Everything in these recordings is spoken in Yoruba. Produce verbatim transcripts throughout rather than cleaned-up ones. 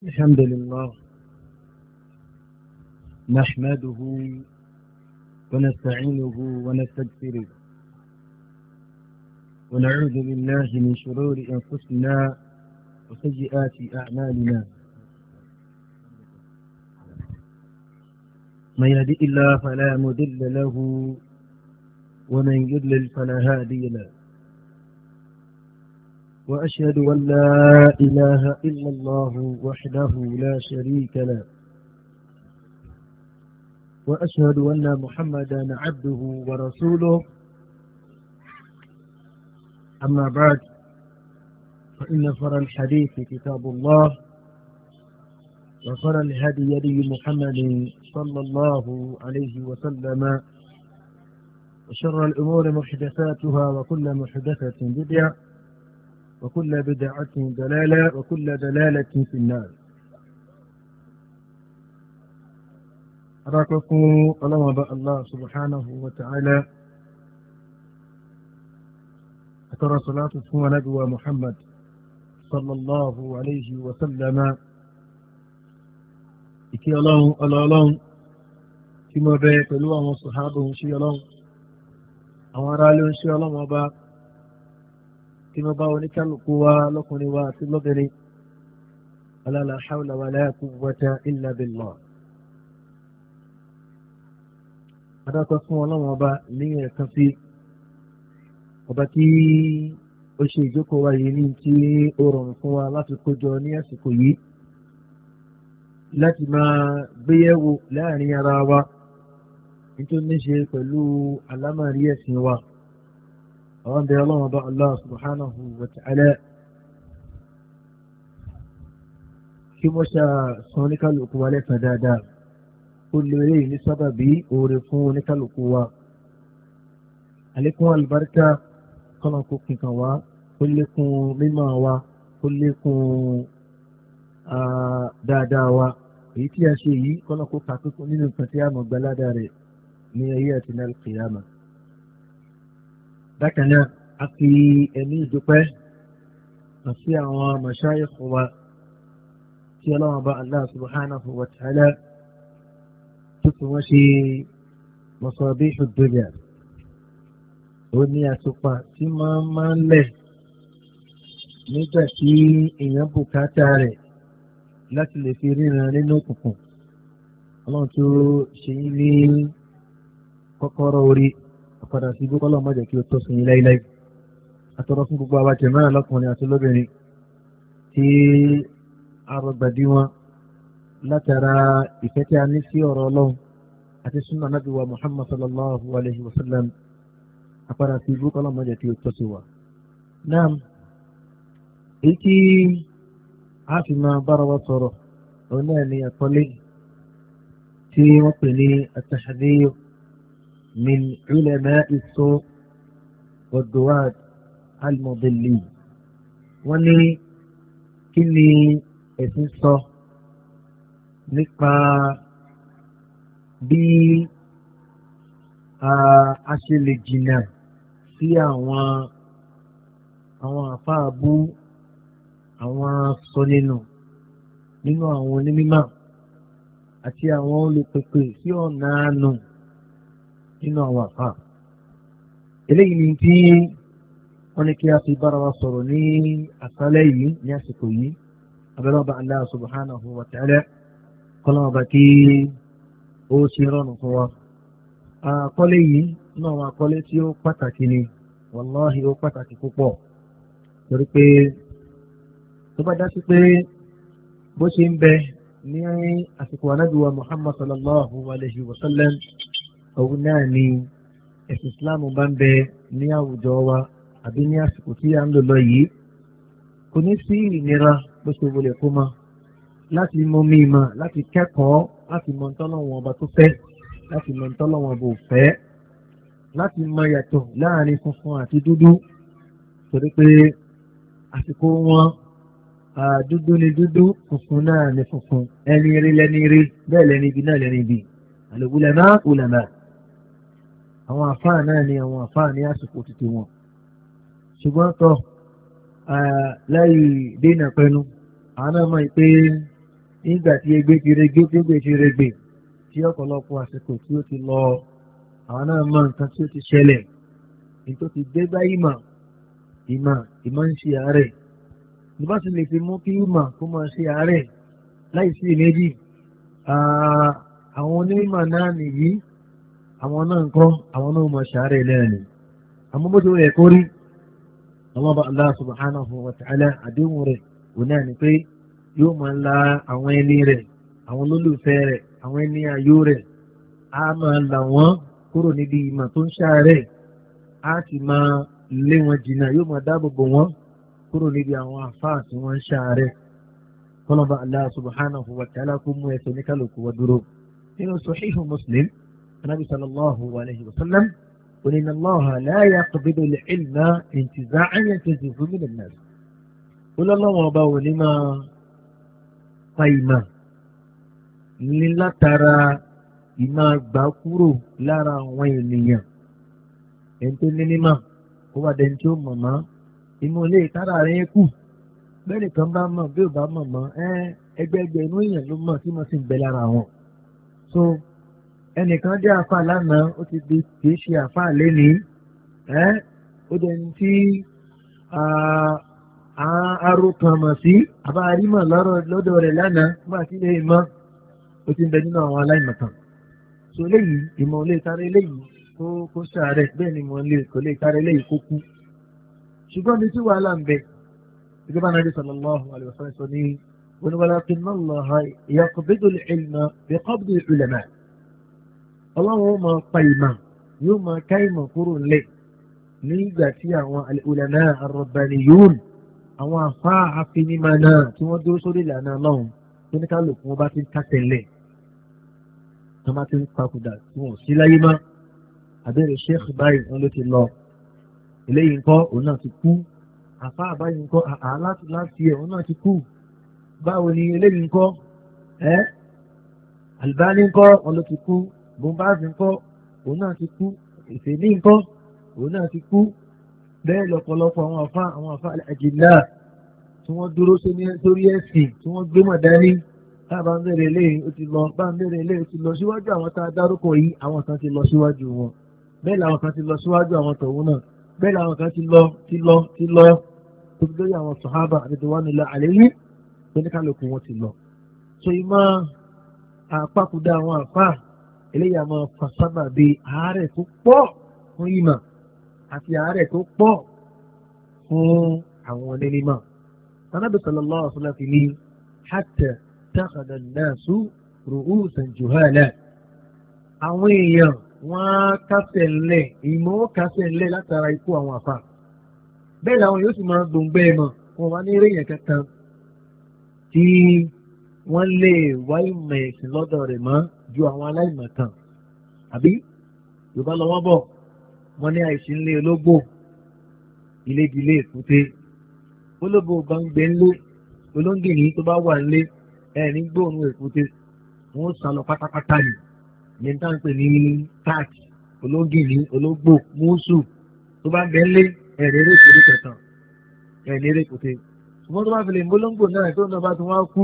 الحمد لله نحمده ونستعينه ونستغفره ونعوذ بالله من شرور أنفسنا وسيئات أعمالنا. من يهدئ الله فلا مضل له ومن يضلل فلا هادي له، وأشهد أن لا إله إلا الله وحده لا شريك له، وأشهد أن محمدا عبده ورسوله. أما بعد، فإن خير الحديث كتاب الله، وخير الهدي هدي محمد صلى الله عليه وسلم، وشر الأمور محدثاتها، وكل محدثة بدعة، وكل بدعة دلالة، وكل دلالة في النار. أراكم الله الله سبحانه وتعالى، أترى صلاة ونبوة محمد صلى الله عليه وسلم. إكي الله الله الله كما بيت الله وصحابه شي الله أمر له شي الله وبا كما باوني كان قوة لكم واتي لبني ألا لا حول ولا قوة إلا بالله. أراكم الله وبا لي كفي ọba tí ó ṣe ìjókòó wa yìí ní tí ó rọrùn fún wa láti kójọ ní àsìkò yìí láti máa gbéyẹ̀wò láàrin ara wa nítorí ní ṣe pẹ̀lú àlámàrí ẹ̀sìn wa. àwọn bẹ̀rẹ̀ ọlọ́run ọba Allah subhanahu wa ta'ala kí wọ́n ṣe san oníkàlùkù wa lẹ́san dáadáa, ó lè rí ní sábàbí oore fún oníkàlùkù wa. àlékún àlùbáríkà kọ́nà kó kíkan wá, kó lékún mímọ́ wa, kó lékún dáadáa wa. èyí tí a ṣe yìí kọ́nà kó kàkókò nínú nǹkan tí a mọ̀ gbalada rẹ̀ ní ayé àti ní al-qiyama. bákan náà a fi ẹ̀mí ìdúpẹ́ àti àwọn mashayikh wa tí ọlọ́run bá Allah subhanahu wa ta'ala tó fi wọ́n ṣe masabihu dunya. ó ní àtùpà tí máa máa ń lẹ̀ nígbà tí èèyàn bùkátà rẹ̀ láti lè fi ríran nínú òkùnkùn. ọlọ́run tó ṣe yín ní kọ́kọ́rọ́ orí ọ̀padà sí ibú kọ́lọ́ mọ́jẹ̀ kí ó tó sí yín láíláí. àtọ́rọ́ fún gbogbo àwa jẹ̀mọ́ lọ́kùnrin àti lóbìnrin tí arọ̀gbàdì wọn látara ìfẹ́ tí a ní sí ọ̀rọ̀ ọlọ́run àti sunnah Ànábì wa Muhammad sallallahu alayhi wa sallam. àpàdà sí ibú kọ́lọ́ mọ́jẹ̀ kí ó tó sí wa. náà èyí tí a fi máa bára wa sọ̀rọ̀ òun náà ni àkọlé tí wọ́n pè ní at-tahdhir min ulama'i as-su' wad-du'at al-mudillin. wọ́n ní kí ni ẹ̀sìn sọ nípa bí a ṣe lè jìnnà sí àwọn àwọn àfáàbú, àwọn sọnínú nínú àwọn onímọ̀ àti àwọn olùpèpè sí ọ̀nà àánú nínú àwọn àfáà. eléyìí ni tí wọ́n ní kí a fi bára wa sọ̀rọ̀ ní àṣálẹ́ yìí ní àsìkò yìí. abẹ́rẹ́ ọba Allah subhanahu wa ta'ala kọ́lá ọba kí ó ṣe rọrùn fún wa. àkọlé yìí nínú àwọn àkọlé tí ó pàtàkì ni, wàláhì ó pàtàkì púpọ̀, torí pé tó bá dá sí pé bó ṣe ń bẹ ní àsìkò Ànábì wa Muhammad sallallahu alayhi wa sallam, òun náà ni ẹ̀sìn Islam bá ń bẹ ní àwùjọ wa àbí ní àsìkò tí a ń lò lọ yìí, kò ní sí ìnira bó ṣe wọlé kó mọ láti mọ mímọ̀, láti kẹ́kọ̀ọ́, láti mọ ntọ́lọ́wọ́n ọba tó fẹ́, láti mọ ntọ́lọ́wọ́n ọba ò fẹ́, láti mọ yàtọ̀ láàrin funfun àti dúdú, torí pé àsìkò wọn dúdú ni dúdú, funfun náà ni funfun, ẹni rí lẹ́ni rí, bẹ́ẹ̀ lẹ́ni ibi náà lẹ́ni ibi. al-ulama ulama, àwọn àfáà náà ni àwọn àfáà ní àsìkò títí wọn. ṣùgbọ́n tọ́ láì dènà pẹ̀lú àwọn náà mọ̀ pé nígbà tí egbe ti regbe tí egbe ti regbe tí ọ̀pọ̀lọpọ̀ àsìkò tí ó ti lọ àwọn náà mọ nǹkan tí ó ti ṣẹlẹ̀ ní tó ti dé bá ìmọ̀ ìmọ̀ ìmọ̀ ń ṣe àárẹ̀ nígbà tí lè fi mú kí ìmọ̀ kó máa ṣe àárẹ̀ láì sí ìméjì àwọn onímọ̀ náà nìyí àwọn náà nǹkan àwọn náà máa ṣe àárẹ̀ lẹ́nu àmọ́ bó ti wọ̀ ẹ̀kọ́ rí Allah bá Allah subhanahu wa ta'ala àdéhùn rẹ̀ òun náà ni pé yóò máa la àwọn ẹni rẹ̀ àwọn olólùfẹ́ rẹ̀ àwọn ẹni ayọ̀ rẹ̀ á máa là wọ́n kúrò níbi ìmọ̀ tó ń ṣàárẹ̀ á sì máa lé wọn jìnnà yóò máa dáàbò bò wọ́n kúrò níbi àwọn àfáà tí wọ́n ń ṣàárẹ̀ kọ́lọ́ba Allah subhanahu wa ta'ala kó mú ẹsẹ̀ ní kálukú wa dúró nínú Sahihu Muslim anabi sallallahu alayhi wa sallam قل إن الله لا يقبض العلم انتزاعا ينتزعه من الناس قل الله وباو لما قيمة للا ترى إما باكورو لارا وينيا انتو نيما هو دنتو ماما إمو لي ترى ريكو bẹ́ẹ̀ni kan bá mọ̀ bí ò bá mọ̀ mọ́ ẹgbẹ́gbẹ́ inú èèyàn ló mọ̀ tí mo sì ń bẹ lára wọn. so ẹnìkan jẹ́ àfa lánàá ó ti di kìí ṣe àfa lẹ́ni ó jẹ́ ní tí aró kan mọ̀ sí àbá arímọ̀ lọ́dọ̀ rẹ̀ lánàá nígbà tí ilé ìmọ̀ ó ti ń bẹ nínú àwọn aláìmọ̀kan. so eléyìí ìmọ̀ ò lè sáré eléyìí kó kó sàárẹ̀ bẹ́ẹ̀ ni ìmọ̀ kò lè sáré eléyìí kó kú. ṣùgbọ́n mi tí wàhálà ń bẹ ìjọba Nabi sallallahu alayhi wa sallam sọ ní walakinna Allaha yaqbidu al-ilma biqabdi al-ulama. Ọlọ́run ó máa pa ìmọ̀ yóò máa ká ìmọ̀ kúrò ńlẹ̀ nígbà tí àwọn al-ulama ar-rabbaniyun àwọn àfa àfinimọ̀ náà tí wọ́n dúró sórí ìlànà Ọlọ́run tó ní kálukú wọn bá ti ń kásẹ̀ ńlẹ̀ tó bá ti ń papòdà tí wọ́n sí láyé mọ́ àbẹ̀rẹ̀ sheikh báyìí wọn ló ti lọ eléyìí ńkọ́ òun náà ti kú àfa àbáyìí ńkọ́ àá láti láti ẹ̀ òun náà ti kú báwo ni eléyìí ńkọ́ ẹ́ Albani ńkọ́ wọn ló ti kú bùnbáàzì ńkọ́ òun náà ti kú ìfèlí ńkọ́ òun náà ti kú bẹ́ẹ̀ lọ́pọ̀lọpọ̀ àwọn àfa àwọn àfa àjìlá tí wọ́n dúró sórí ẹ̀sìn tí wọ́n gbé mọ̀ dání táàbà ń bẹ̀rẹ̀ eléyìí ó ti lọ bá ń bẹ̀rẹ̀ eléyìí ó ti lọ síwájú àwọn tá a dárúkọ yìí àwọn kan ti lọ síwájú wọn bẹ́ẹ̀ làwọn kan ti lọ síwájú àwọn tọ̀hún náà bẹ́ẹ̀ làwọn kan ti lọ ti lọ ti lọ tó fi lórí àwọn sàhábà ridwanullahi alayhim oníkálukú wọn ti lọ. so ìmọ̀ àpapòdà àwọn àfa eléyìí a máa fa sábà bí àárẹ̀ tó pọ̀ fún ìmọ̀ àti àárẹ̀ tó pọ̀ fún àwọn onímọ̀. Ànábì sallallahu alaihi wasallam ní hatta takhadha an-nasu ru'usan juhala. àwọn èèyàn wọ́n á kásẹ̀ ńlẹ̀ ìmọ̀ ó kásẹ̀ ńlẹ̀ látara ikú àwọn àfa. bẹ́ẹ̀ làwọn yóò sì máa gbòǹgbẹ́ mọ̀ wọn wá ní eréyàn kankan tí wọ́n lè wá ìmọ̀ ẹ̀sìn lọ́dọ̀ rẹ̀ mọ́ ju àwọn aláìmọ̀ kan àbí yorùbá lọ́wọ́ bọ̀ wọ́n ní àìsí ńlé ológbò ilé ìdílé èkúté ológbò bá ń gbé ńlé olóńgìní tó bá wà ńlé ẹ̀ ní gbóòórùn èkúté wọ́n sá lọ pátápátá ni ní tá à ń pè ní káàkì olóńgìní ológbò múùsù tó bá ń bẹ ńlé ẹ̀rẹ́rẹ́ ìkúté kẹtàn ẹ̀rẹ́rẹ́ ìkúté ṣùgbọ́n tó bá fi lè mólóńgbò náà tó náà bá ti wá kú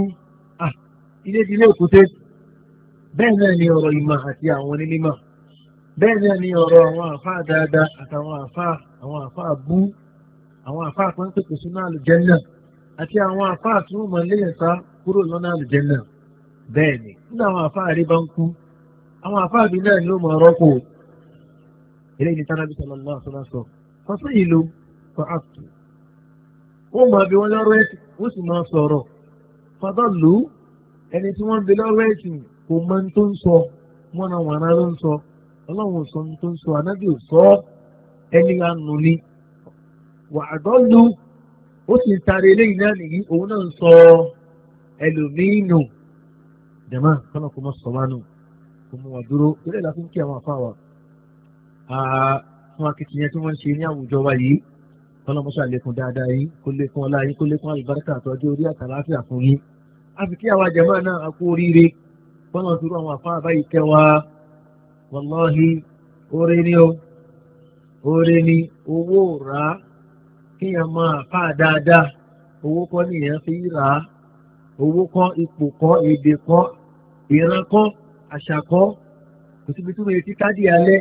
ilé ìdílé èkúté. bẹ́ẹ̀ náà ni ọ̀rọ̀ ìmọ̀ àti àwọn onímọ̀ bẹ́ẹ̀ náà ni ọ̀rọ̀ àwọn àfáà dáadáa àtàwọn àfáà àwọn àfáà bú àwọn àfáà kan pèpè sínú àlùjẹ́nà àti àwọn àfáà tí wọ́n mọ̀ léyìn sá kúrò lọ́nà àlùjẹ́nà. bẹ́ẹ̀ ni nígbà àwọn àfáà rí bá ń kú àwọn àfáà bí náà ni ó mọ̀ rọ́pò eléyìí ní tánàbí sallallahu alaihi wasallam sọ fọ́sí ìlú kọ́ àtù ó mọ̀ bí wọ́n lọ́rọ̀ ẹ̀sìn ó sì máa sọ̀rọ̀ fadallu ẹni tí wọ́n ń bi lọ́rọ̀ ẹ̀sìn kò mọ ní tó ń sọ wọn náà wọn náà ló ń sọ ọlọ́run sọ ní tó ń sọ anábì ò sọ ẹni àánú ni wà á dọ́lu ó sì ń tari eléyìí náà nìyí òun náà ń sọ ẹlòmíín nù jẹ̀mọ́ kọ́nà kò mọ sọ wá nù kò mọ wà dúró eré ìlà fún kí àwọn afá wa fún akitiyan tí wọ́n ń ṣe ní àwùjọ wa yìí kọ́nà mọ́ṣá lékún dáadáa yìí kó lékún ọlá yìí kó lékún àlùbáríkà àtọ́jú orí àtàláfíà fún yín àfi kí àwọn jẹ̀mọ́ náà a kú oríire kọ́nà tó rú àwọn afá báyìí kẹwàá wàláhì oore ni o oore ni owó rà á kíyàn máa fà dáadáa owó kọ́ nìyẹn fi rà á owó kọ́, ipò kọ́, èdè kọ́, ìran kọ́, àṣà kọ́, kò síbi tí mo lè ti kádì alẹ́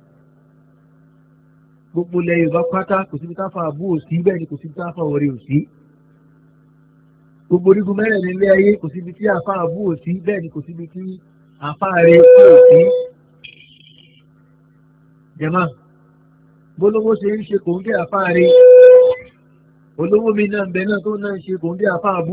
gbogbo ilẹ̀ Yorùbá pátá kò síbi táfà àbú òsì bẹ́ẹ̀ ni kò síbi táfà òrè òsì gbogbo orígun mẹ́rẹ̀ẹ̀rin ilé ayé kò síbi tí àfà àbú òsì bẹ́ẹ̀ ni kò síbi tí àfà rẹ̀ òsì. jẹ̀má bólówó ṣe ń ṣe kò ń gé àfà rẹ̀ olówó mi náà ń bẹ náà tó náà ń ṣe kò ń gé àfà àbú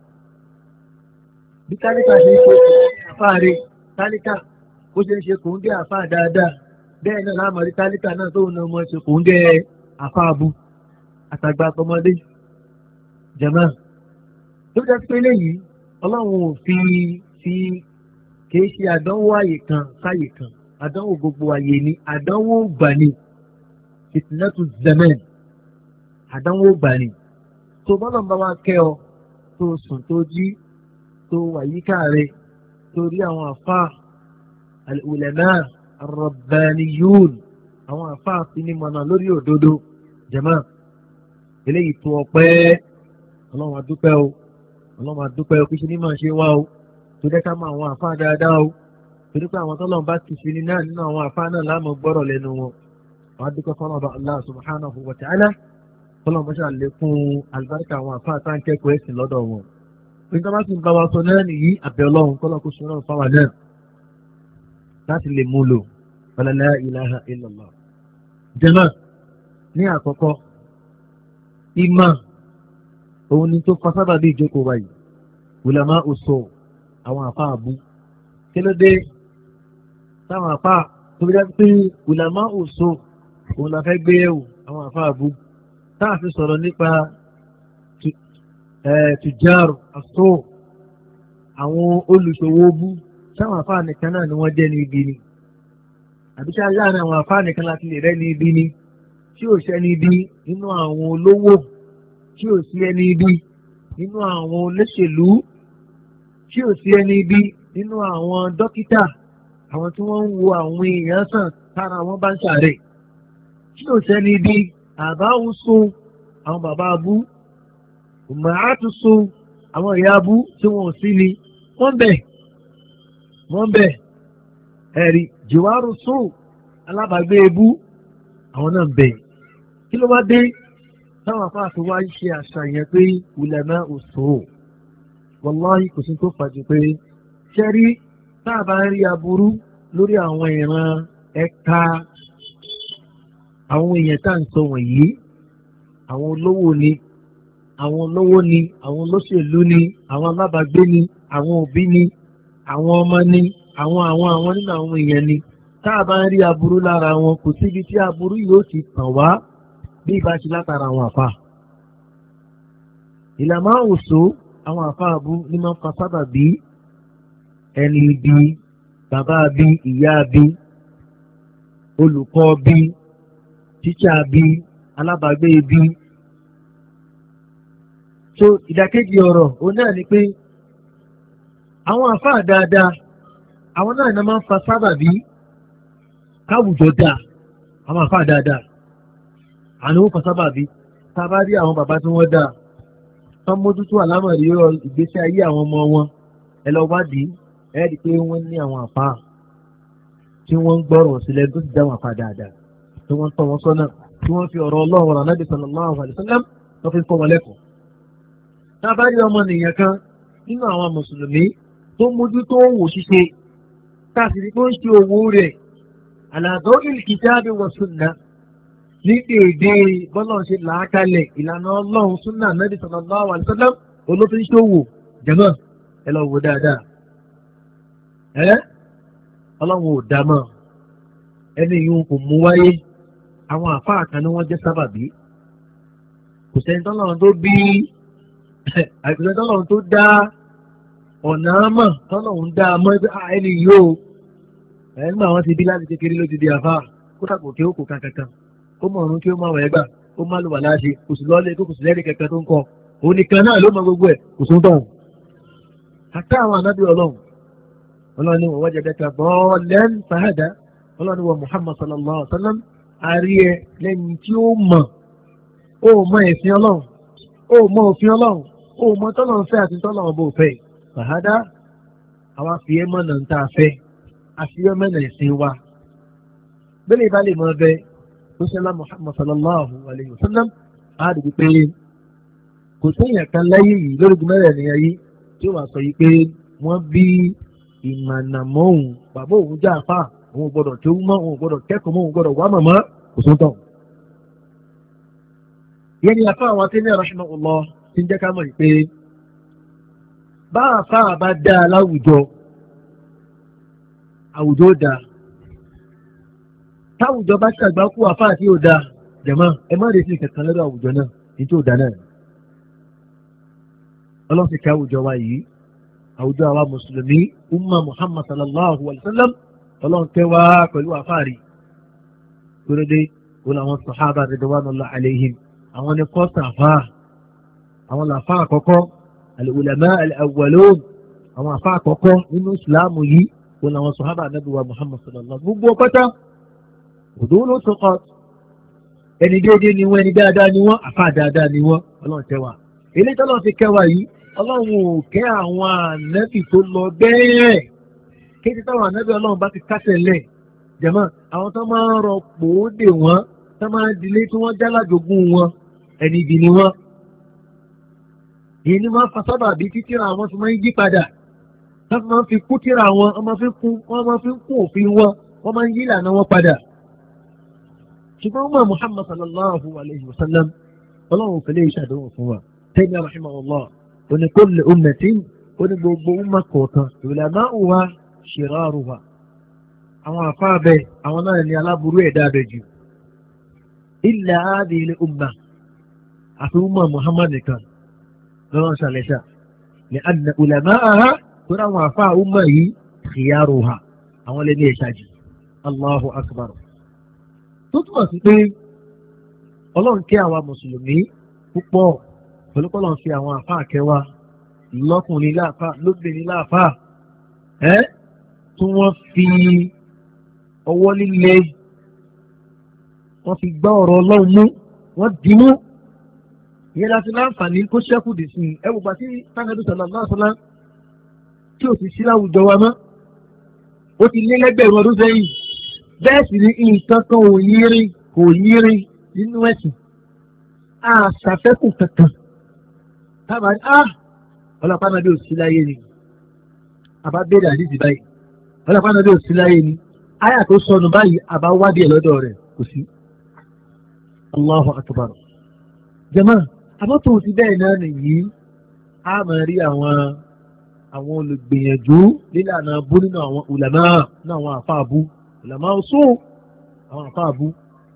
bí tálíkà ṣe ń ṣe kò ń gé àfà rẹ̀ tálíkà ó ṣe ń ṣe kò ń gé àfà dáadáa bẹ́ẹ̀ náà láàmú rí tálíkà náà tó náà mọ̀ ṣe kò ń gé àfà àbú àtàgbà àtọmọdé. jẹ̀má tó jẹ́ pé léyìí ọlọ́run ò fi fi kìí ṣe àdánwò àyè kan sáyè kan àdánwò gbogbo àyè ni àdánwò gbà ni fitnatu zaman àdánwò gbà ni tó bọ́lọ̀ ń bá wa kẹ́ ọ tó sùn tó jí tó wà yíká rẹ tó rí àwọn àfa al-ulama ar-rabbaniyun àwọn àfa àfinimọ̀nà lórí òdodo jàmá eléyìí tó ọpẹ́ ọlọ́run adúpẹ́ o ọlọ́run adúpẹ́ o kí ṣe ní máa ṣe wá o tó dẹ́ ká mọ àwọn àfa dáadáa o torí pé àwọn tọ́lọ́run bá ti fi ní náà nínú àwọn àfa náà láàmú gbọ́rọ̀ lẹ́nu wọn wọ́n adúpẹ́ fọ́nà ọba Allah subhanahu wa ta'ala fọlọ́n bá ṣàlékún àlùbáríkà àwọn àfa àtàn kẹ́kọ̀ọ́ ẹ̀sìn lọ́dọ̀ wọn. nígbà bá ti ń bá wa sọ náà nìyí àbẹ̀ ọlọ́run kọ́lọ́ kó ṣọ́nà fáwa náà láti lè mú lò wala la ilaha illallah. jàmá ní àkọ́kọ́ ìmọ̀ òun ni tó fa sábà bí ìjókòó báyìí ulama usul àwọn àfa àbú kí ló dé táwọn àfa tó bí dájú pé ulama usul òun la fẹ́ gbé yẹ̀wò àwọn àfa àbú táà fi sọ̀rọ̀ nípa tùjárù àṣọ àwọn olùṣòwò bú táwọn àfa nìkan náà ni wọ́n jẹ́ ní ibi ni àbí tí a láàrin àwọn àfa nìkan láti lè rẹ́ ní ibi ni tí ò ṣẹ́ni ibi nínú àwọn olówó tí ò sí ẹni ibi nínú àwọn olóṣèlú tí ò sí ẹni ibi nínú àwọn dókítà àwọn tí wọ́n ń wo àwọn èèyàn sàn tára wọn bá ń ṣàárẹ̀ tí ò sẹ́ni ibi àbáwò sun àwọn bàbá abú màátù sun àwọn ìyá abú tí wọn ò sí ni wọ́n bẹ̀ wọ́n bẹ̀ ẹ̀rí jìwárù sun alábàágbé ebú àwọn náà bẹ̀ kí ló bá dé táwọn afáàfin wá ń ṣe àṣàyàn pé ulama usul wàláhì kò sí tó fàájú pé ṣẹ́rí táàbà ń rí aburú lórí àwọn ìran ẹ̀ka àwọn èèyàn tá à ń sọ wọ̀nyí àwọn olówó ni àwọn olówó ni àwọn olóṣèlú ni àwọn alábàágbé ni àwọn òbí ni àwọn ọmọ ni àwọn àwọn àwọn nínú àwọn èèyàn ni táàbà ń rí aburú lára wọn kò síbi tí aburú yóò ti tàn wá bí ìbá ṣe látara àwọn àfa ìlànà òṣò àwọn àfa àbú ní máa ń fa sábà bí ẹni bí bàbá bí ìyá bí olùkọ́ bí tíṣà bí alábàágbé bí. so ìdàkejì ọ̀rọ̀ òun náà ni pé àwọn àfa dáadáa àwọn náà ní máa ń fa sábà bí káwùjọ dáa àwọn àfa dáadáa àwọn ò fasábà bí tá a bá rí àwọn bàbá tí wọ́n dá tán mójútó àlámọ̀rí ìgbésí ayé àwọn ọmọ wọn ẹ lọ wádìí ẹ rí i pé wọ́n ní àwọn àfa tí wọ́n ń gbọ́rọ̀ sílẹ̀ tó ti dá wọn àfa dáadáa tí wọ́n ń tọ́ wọn sọ́nà tí wọ́n fi ọ̀rọ̀ Ọlọ́run Ànábì sallallahu alaihi wasallam tó fi kọ́ wọn lẹ́kọ̀ọ́. tá a bá rí ọmọ nìyẹn kan nínú àwọn mùsùlùmí tó mójútó òwò ṣíṣe tá a sì rí pé ó ń ṣe òwò rẹ̀ ala dawil kitabi wa sunnah ní èdè bọ́lá ṣe làákalẹ̀ ìlànà ọlọ́run súnà Nábì sallallahu alaihi wasallam olófin ṣòwò jẹ̀mọ́ ẹ lọ wò dáadáa ẹ ọlọ́run ò dá mọ́ ẹni yìí kò mú wáyé àwọn àfáà kan ni wọ́n jẹ́ sábàbí kò sẹ́ni tọ́lọ́run tó bí àìsàn tọ́lọ́run tó dá ọ̀nà àmọ́ tọ́lọ́run dá mọ́ ẹni yìí o ẹ̀ nígbà wọn ti bí láti kékeré ló ti di àfáà kó tàkò kí ó kò kankan ó mọ̀ ọ̀run kí ó máa wẹ̀ ẹ́gbà ó má lò wà láṣẹ kò sì lọ́lé kó kò sì lẹ́rìí kẹ̀kẹ́ tó ń kọ òun nìkan náà ló mọ gbogbo ẹ̀ kò sún tọ̀hún. àtà àwọn anábì ọlọ́run ọlọ́run ni wọ́n wájà dẹ́ka bọ́ọ̀lẹ́n fàhádà ọlọ́run ni wọ́n Muhammad sallallahu alaihi wa sallam àrí ẹ lẹ́yìn tí ó mọ̀ ó mọ ẹ̀sìn ọlọ́run ó mọ òfin ọlọ́run ó mọ tọ́lọ̀ ń fẹ́ àti tọ́lọ̀ ọ̀bọ̀ òfẹ́ fàhádà àwọn àfihàn mọ̀nà ń tà fẹ́ àfihàn mọ̀nà ìsìn wa bẹ́ẹ̀ bá lè mọ ọbẹ̀ tó ṣẹlá Muhammad sallallahu alayhi wa sallam á dìbò pé kò séèyàn kan láyé yìí lórí gbọmọrẹ nìyẹn yìí tí ó wàá sọ yìí pé wọ́n bí ìmọ̀nàmọ́ òun bàbá òun já àfà òun gbọ́dọ̀ tó mọ́ òun gbọ́dọ̀ kẹ́kọ̀ọ́ mọ́ òun gbọ́dọ̀ wá mọ̀mọ́ kò sóńtọ̀. yẹn ni àfà àwọn tí ní rahimahullah ti ń jẹ́ ká mọ̀ pé bá àfà bá dá láwùjọ àwùjọ dá táwùjọ bá ṣàgbákú àfà tí ó dá jẹ̀mọ́ ẹ má retí kankan lọ́dọ̀ àwùjọ náà ní tí ó dá náà. ọlọ́sìn ká àwùjọ wa yìí àwùjọ àwa mùsùlùmí umma muhammad sallallahu alayhi wa sallam ọlọ́run tẹ́ wá pẹ̀lú àfáàrí kúrédé wọn àwọn sàhábà ridwanullahi alayhim àwọn ni kọ́sà àfá àwọn làfá àkọ́kọ́ al-ulama al-awwalun àwọn àfá àkọ́kọ́ nínú ìsìláàmù yìí wọn àwọn sàhábà ànábì wa muhammad sallallahu gbogbo pátá òdó ló tó kọ ẹni déédéé ni wọn ẹni dáadáa ni wọn àfá dáadáa ni wọn ọlọ́run tẹ́ wá ilé tọ́lọ́ ti kẹwàá yìí ọlọ́run ò kẹ́ àwọn ànábì tó lọ bẹ́ẹ̀ kéde táwọn ànábì ọlọ́run bá ti kásẹ̀ lẹ̀ jẹ̀mọ́ àwọn tó máa ń rọpò ó dè wọ́n tó máa ń dilé tí wọ́n jálàjogún wọn ẹni ibi ni wọ́n. èyí ni wọ́n fa sábà bí títíra àwọn tó máa ń yí padà wọ́n máa ń fi kú tíra wọn wọ́n máa fi kún wọ́n máa fi kún òfin wọn wọ́n máa ń yí ìlànà wọn padà. ṣùgbọ́n wọn Muhammad sallallahu alayhi wa sallam ọlọ́run fẹ́lẹ́ ìṣàdéhùn fún wa tẹ́lẹ̀ rahimahullah oní kulli ummatin oní gbogbo umma kọ̀ọ̀kan ulama'uha shiraruha àwọn àfáàbẹ̀ àwọn náà ní aláburú ẹ̀dá abẹ jù illa hadhihi umma àfi umma Muhammad nìkan lọ́wọ́ ṣàlẹ́ṣà ní anna ulama'aha tó ráwọn àfáà umma yìí khiyaruha àwọn lẹ́ni ẹ̀ṣájì Allahu akbar tó túmọ̀ sí pé ọlọ́run kẹ́ àwa mùsùlùmí púpọ̀ pẹ̀lú kọ́ lọ́n fi àwọn àfáà kẹwàá lọ́kùnrin láàfáà lóbìnrin láàfáà ẹ́ tí wọ́n fi ọwọ́ líle wọ́n fi gbá ọ̀rọ̀ ọlọ́run mú wọ́n dì mú ìyẹn láti láǹfààní kó ṣẹ́kù dì sí ẹ wò pàtí tánàbí sallallahu alaihi wasallam tí ò sì sí láwùjọ wa mọ́ ó ti lé lẹ́gbẹ̀rún ọdún sẹ́yìn bẹ́ẹ̀ sì ni nǹkan kan ò yírí kò yírí nínú ẹ̀sìn àṣàfẹ́kù kankan tábà ní ah ọlọ́pàá náà bí ò sí láyé ni àbá bẹ̀rẹ̀ àdìsí báyìí ọlọ́pàá náà bí ò sí láyé ni àyà tó sọnù báyìí àbá wádìí ẹ̀ lọ́dọ̀ rẹ̀ kò sí. Allahu akbar jama àbọ̀tò ti bẹ́ẹ̀ náà nìyí a máa rí àwọn àwọn olùgbìyànjú nílànà bú nínú àwọn ulama nínú àwọn àfáàbú ulama ọ̀ṣọ́ àwọn àfáàbú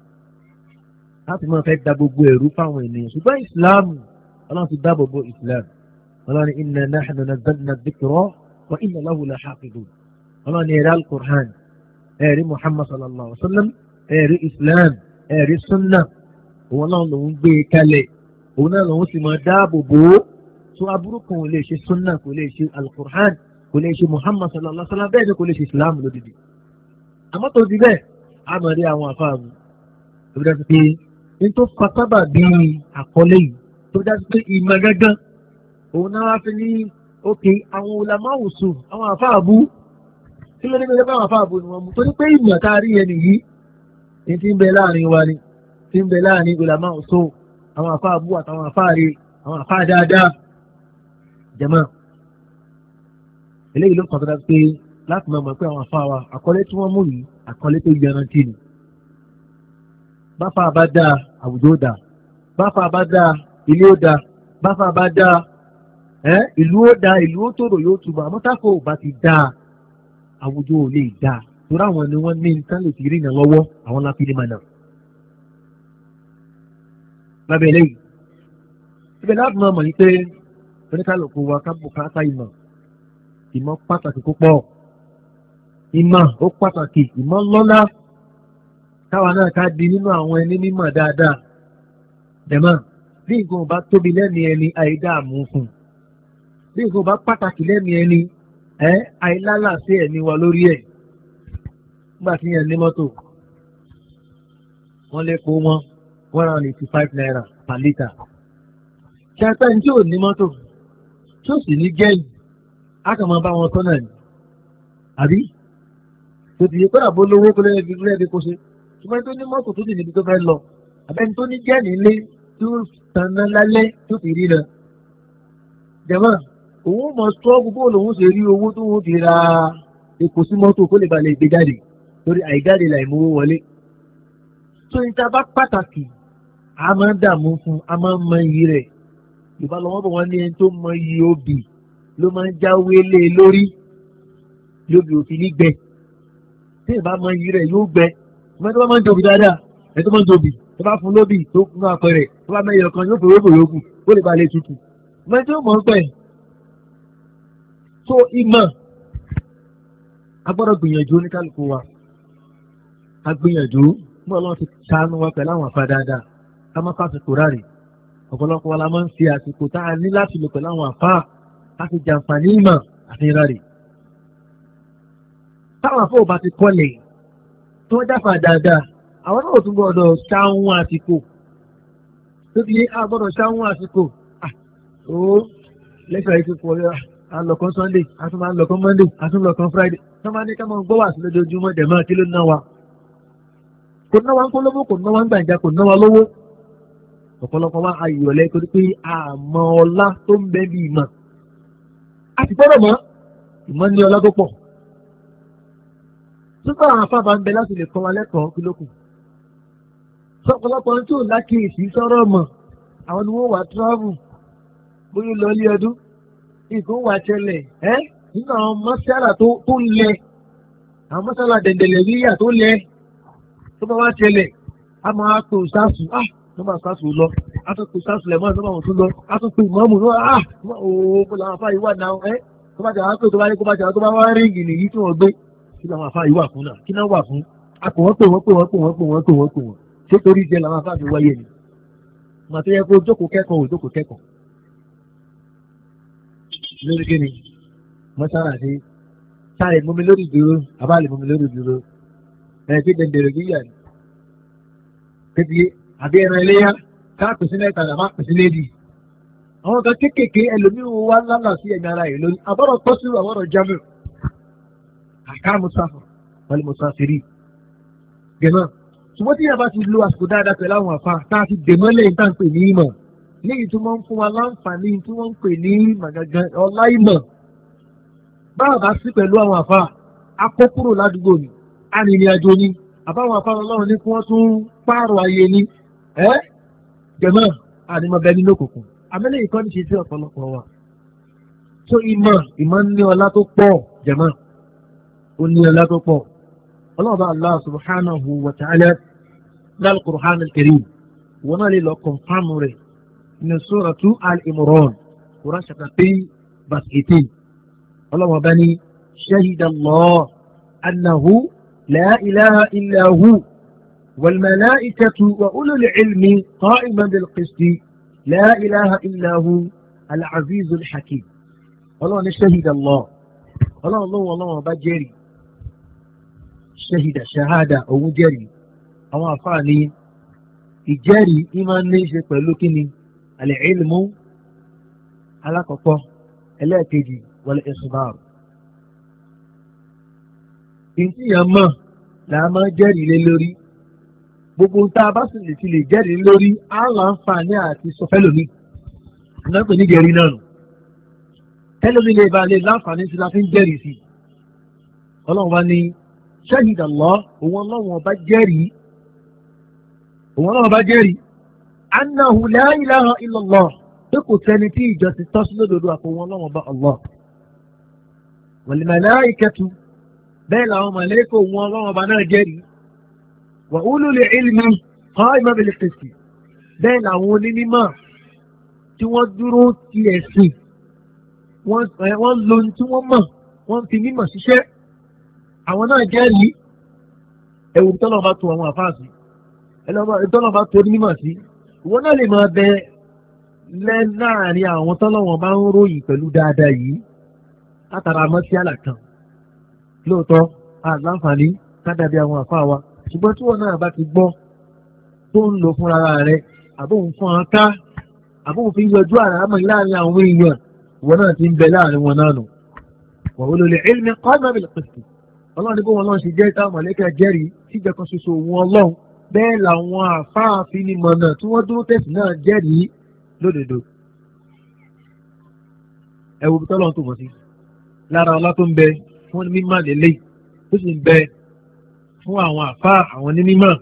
láti máa fẹ́ da gbogbo ẹ̀rú fáwọn ènìyàn ṣùgbọ́n ìsìláàmù ọlọ́run ti dáàbò bo ìsìláàmù ọlọ́run ní inna nahnu nazzalna dhikra wa inna lahu lahafidun ọlọ́run ní ẹ̀rí al-Qur'an ẹ̀rí Muhammad sallallahu alaihi wa sallam ẹ̀rí islam ẹ̀rí sunna òun náà lòun gbé e kalẹ̀ òun náà lòun sì máa dáàbò bò ó tó aburú kan ò lè ṣe sunna kò lè ṣe al-Qur'an kò lè ṣe Muhammad sallallahu alaihi wa sallam bẹ́ẹ̀ ni kò lè ṣe islam lódìdí àmọ́ tó di bẹ́ẹ̀ a máa rí àwọn àfáàmù ìbúdásí pé nítorí pátábà bíi àkọlé yìí tó dájú pé ìmọ̀ gángan òun náà wá fi ní òkè àwọn ulama usul àwọn àfáàbù tí ló ní bí wọ́n àfáàbù ni wọ́n mú torí pé ìmọ̀ tá a rí yẹn nìyí ní ti ń bẹ láàrin wa ni ti ń bẹ láàrin ulama usul àwọn àfáàbù àtàwọn àfáàrí àwọn àfáà dáadáa jẹ̀mọ́ eléyìí ló kàn tó dájú pé láti máa mọ̀ pé àwọn àfáà wa àkọlé tí wọ́n mú yìí àkọlé tó yanrantí ni báfa bá dáa àwùjọ ó dáa báfa bá dáa ilé ó dáa báfa bá dáa ẹ ìlú ó dáa ìlú ó tòrò yóò túbọ̀ àmọ́ táfò bá ti dáa àwùjọ ò lè dáa torí àwọn ni wọ́n ní nǹkan lè fi rí ìyàn lọ́wọ́ àwọn láfi ní mànà. lábẹ́ eléyìí ibẹ̀ láti máa mọ̀ ní pé oníkàlùkù wa ká bùkátà ìmọ̀ ìmọ̀ pàtàkì púpọ̀ ìmọ̀ ó pàtàkì ìmọ̀ lọ́lá káwa náà ká di nínú àwọn ẹni mímọ̀ dáadáa dẹ̀mọ́ bí nǹkan bá tóbi lẹ́mìí ẹni àìdáàmú fún bí nǹkan bá pàtàkì lẹ́mìí ẹni ẹ àìlálà sí ẹ̀mí wa lórí ẹ̀ nígbà tí yẹn ní mọ́tò wọ́n lè kó wọn one hundred eighty five naira per litre ṣe apẹ́ ní tí ò ní mọ́tò tó sì ní gẹ́ẹ̀lì á kàn máa bá wọn tọ́nà ni àbí tó ti yẹ kó dàbó lówó kó lẹ́yìn fi lẹ́yìn kó ṣe ṣùgbọ́n tó ní mọ́tò tó sì níbi tó fẹ́ lọ àbẹ́ni tó ní gẹ́ẹ̀lì ilé tó tanná lálẹ́ tó ti rí lọ. jẹ̀mọ́ òun mọ̀ sọ́ọ́bù bóòlù òun ṣe rí owó tó wọ́n fi ra epo sí mọ́tò kó lè balẹ̀ gbé jáde torí àìjáde là ìmúwó wọlé. tó ní ta bá pàtàkì a máa ń dààmú fún a máa ń mọ iyì rẹ̀ ìbálòwọ́ bọ̀ wọ́n ní ẹni tó mọ iyì obì ló máa ń jáwé lé lórí lóbi òfin ní gbẹ tí ìbá mọ iyì rẹ̀ yóò gbẹ ìmọ̀ tó bá máa ń jòbì dáadáa ẹ̀ tó máa ń jòbì tó bá fún lóbì tó fún apẹ̀rẹ̀ tó bá mẹ́yọ̀ kan yóò fòwé fòwé kù ó lè balẹ̀ tutù ìmọ̀ tó mọ̀ ń pẹ̀ tó ìmọ̀ a gbọ́dọ̀ gbìyànjú oníkálukú wa a gbìyànjú mú ọlọ́run ti ṣàánú wa pẹ̀lú àwọn àfa dáadáa ká má fàṣìkò ráre ọ̀pọ̀lọpọ̀ wa la máa ń fi àsìkò tá a ní láti lò pẹ̀lú àwọn àfa láti jàǹfààní ìmọ̀ àti ráre. táwọn afọ́ bá ti kọ́lẹ̀ tí wọ́n jáfa dáadáa àwọn náà tún gbọ́dọ̀ ṣáwọn àsìkò tó fi yé a gbọ́dọ̀ ṣáwọn àsìkò ó lẹ́sọ̀ yìí ti pọ̀ alọ̀kan Sunday àtúmọ̀ alọ̀kan Monday àtúmọ̀ alọ̀kan Friday tó máa ní ká máa gbọ́ wà sí lójoojúmọ́ dẹ̀ máa kí ló ná wa kò ná wa ń kó lówó kò ná wa ń gbàǹjà kò ná wa lówó ọ̀pọ̀lọpọ̀ wa ayọ̀lẹ́ torí pé àmọ́ ọlá tó ń bẹ bí ìmọ̀ a ti gbọ́dọ̀ mọ̀ ìmọ̀ ní ọlá tó pọ̀ nígbà àwọn afábà ń bẹ láti lè kọ́ wa lẹ́kọ̀ọ́ kí ló kù ọ̀pọ̀lọpọ̀ tí ò lákèésí sọ̀rọ̀ mọ̀ àwọn ni wọ́n wà travel bóyá lọ ilé ọdún nǹkan wà ṣẹlẹ̀ ẹ́ nínú àwọn mọ́sálà tó lẹ àwọn mọ́sálà dẹ̀ndẹ̀lẹ̀ yíyà tó lẹ tó bá wá ṣẹlẹ̀ a máa tó sáàsù ah tó bá sáàsù lọ a tó tó sáàsù lẹ̀ mọ́ tó bá wọn tún lọ a tó pè mọ́mù náà ah ooo kó làwọn afáyí wà náà ẹ́ tó bá jà wá pé tó bá ní kó bá jà wá tó bá wá ríǹgì nìyí tí wọ́n gbé kí làwọn afáyí wà fún náà kí náà wà fún a kò wọ́n pè wọ́n pè wọ́n pè wọ́n pè wọ́n pè wọ́n pè wọ́n ṣé torí jẹ́ làwọn afáyí wáyé ni màá tó yẹ kó jókòó kẹ́kọ̀ọ́ ò jókòó kẹ́kọ̀ọ́ lórí kí ni mọ́sára sí sáré mọ́mi lórí dúró àbálẹ̀ mọ́mi lórí dúró ẹ̀ tí dẹ̀ndẹ̀rẹ̀ bí yà ní. Kébi àbí ẹran iléyà ká pèsè mẹ́ta àmà pèsè lédi. Àwọn kan kéékèèké ẹlòmíràn wá lálà sí ẹ̀mí ara yìí lórí àbọ̀rọ̀ tọ́sí àbọ̀rọ̀ jámù. Àká Mùsàfà wọlé Mùsàfìrì. Gẹ̀mọ́ ṣùgbọ́n tí yàrá ti lo àsìkò dáadáa pẹ̀lú àwọn àfa tá a ti dèmọ́lẹ̀ ní táǹpẹ̀ ní ìmọ̀. Léyìí tí wọ́n ń fún wa láǹfààní tí wọ́n ń pè ní màgàgà ọlá ìmọ̀. Báwa bá sí pẹ̀lú àwọn àfa akókúrò ládùúgbò ni arìnrìn-àjò ni àbáwọn àfa ọlọ́run ní kí wọ́n tún pààrọ̀ ayé ni ẹ́ jẹ̀mọ́ àdìmọ̀bẹ nínú òkùnkùn àmẹ́lẹ̀ ìkọ́ni ṣe sí ọ̀pọ̀lọpọ̀ wa. tó ìmọ̀ ìmọ̀ ní ọlá tó pọ̀ jẹ̀mọ́ ó ní ọlá tó pọ̀ ọlọ́ọ̀bá Allah subhanahu wa ta'ala lal-Qur'an al-Karim wọn náà lè lọ kọ̀ǹfàmù rẹ̀ ní suratu al-Imran Quran chapter three verse eighteen ọlọ́wọ́ bá ní shahida Allah annahu la ilaha illa hu wal malaikatu wa ulul ilmi qa'iman bil qisti la ilaha illa hu al-aziz al-hakim ọlọ́wọ́ ní shahida Allah ọlọ́wọ́ lọ́wọ́ ọlọ́wọ́ bá jẹ́rìí shahida shahada òun jẹ́rìí àwọn àfáàní ìjẹ́rìí ìmọ̀ ní í ṣe pẹ̀lú kíni al-ilmu alákọ̀ọ́kọ́ ẹlẹ́ẹ̀kejì wal-ikhbar. ìtì yẹn mọ̀ là máa jẹ́rìí lé lórí gbogbo tá a bá sì lè ti lè jẹ́rìí lórí á láǹfààní àti sọfẹ́lómi náà pè ní jẹ́rìí náà nù tẹ́lómi lè ba lè láǹfààní sí la fi ń jẹ́rìí sí ọlọ́run bá ní shahida Allah òun ọlọ́run ọba jẹ́rìí òun ọlọ́run ọba jẹ́rìí annahu la ilaha illallah pé kò sẹ́ni tí ìjọsìn tọ́ sí lódodo àfọwọ́n ọlọ́run ọba Allah wal malaikatu bẹ́ẹ̀ làwọn màlẹ́kọ̀ òun ọlọ́run ọba náà jẹ́rìí wa ulul ilmi qa'iman bil qisti bẹ́ẹ̀ làwọn onímọ̀ tí wọ́n dúró ti ẹ̀sìn wọ́n lo ohun tí wọ́n mọ̀ wọ́n fi mímọ̀ ṣiṣẹ́ àwọn náà jẹ́rìí ẹ̀wù tọ́lọ̀ bá tó àwọn àfáàsì tọ́lọ̀ bá tó ní mímọ̀ sí ìwọ náà lè máa bẹ lẹ́ láàrin àwọn tọ́lọ̀ wọn bá ń ròyìn pẹ̀lú dáadáa yìí látara mọ́ sí àlàkàn lóòótọ́ àláǹfààní kádàbí àwọn àfáà wa ṣùgbọ́n tí wọn náà bá ti gbọ́ tó ń lò fúnra rẹ̀ àbóhùn fún ọ ká àbóhùn fi yọjú àràmọ̀ láàrin àwọn èèyàn wọn náà ti ń bẹ láàrin wọn náà nù wa ulul ilmi qa'iman bil qist ọlọ́run ní bó wọn lọ́n ṣe jẹ́ táwọn mọ̀lẹ́kà jẹ́rìí síjẹ́ kan ṣoṣo òun ọlọ́run bẹ́ẹ̀ làwọn àfáàfin ni mọ̀nà tí wọ́n dúró tẹ̀sí náà jẹ́rìí lódodo. ẹ wo bí tọ́lọ́run tó mọ̀ sí lára ọlá tó ń bẹ fún mímọ́ lélẹ̀ tó sì ń bẹ fún àwọn àfáà àwọn onímọ̀.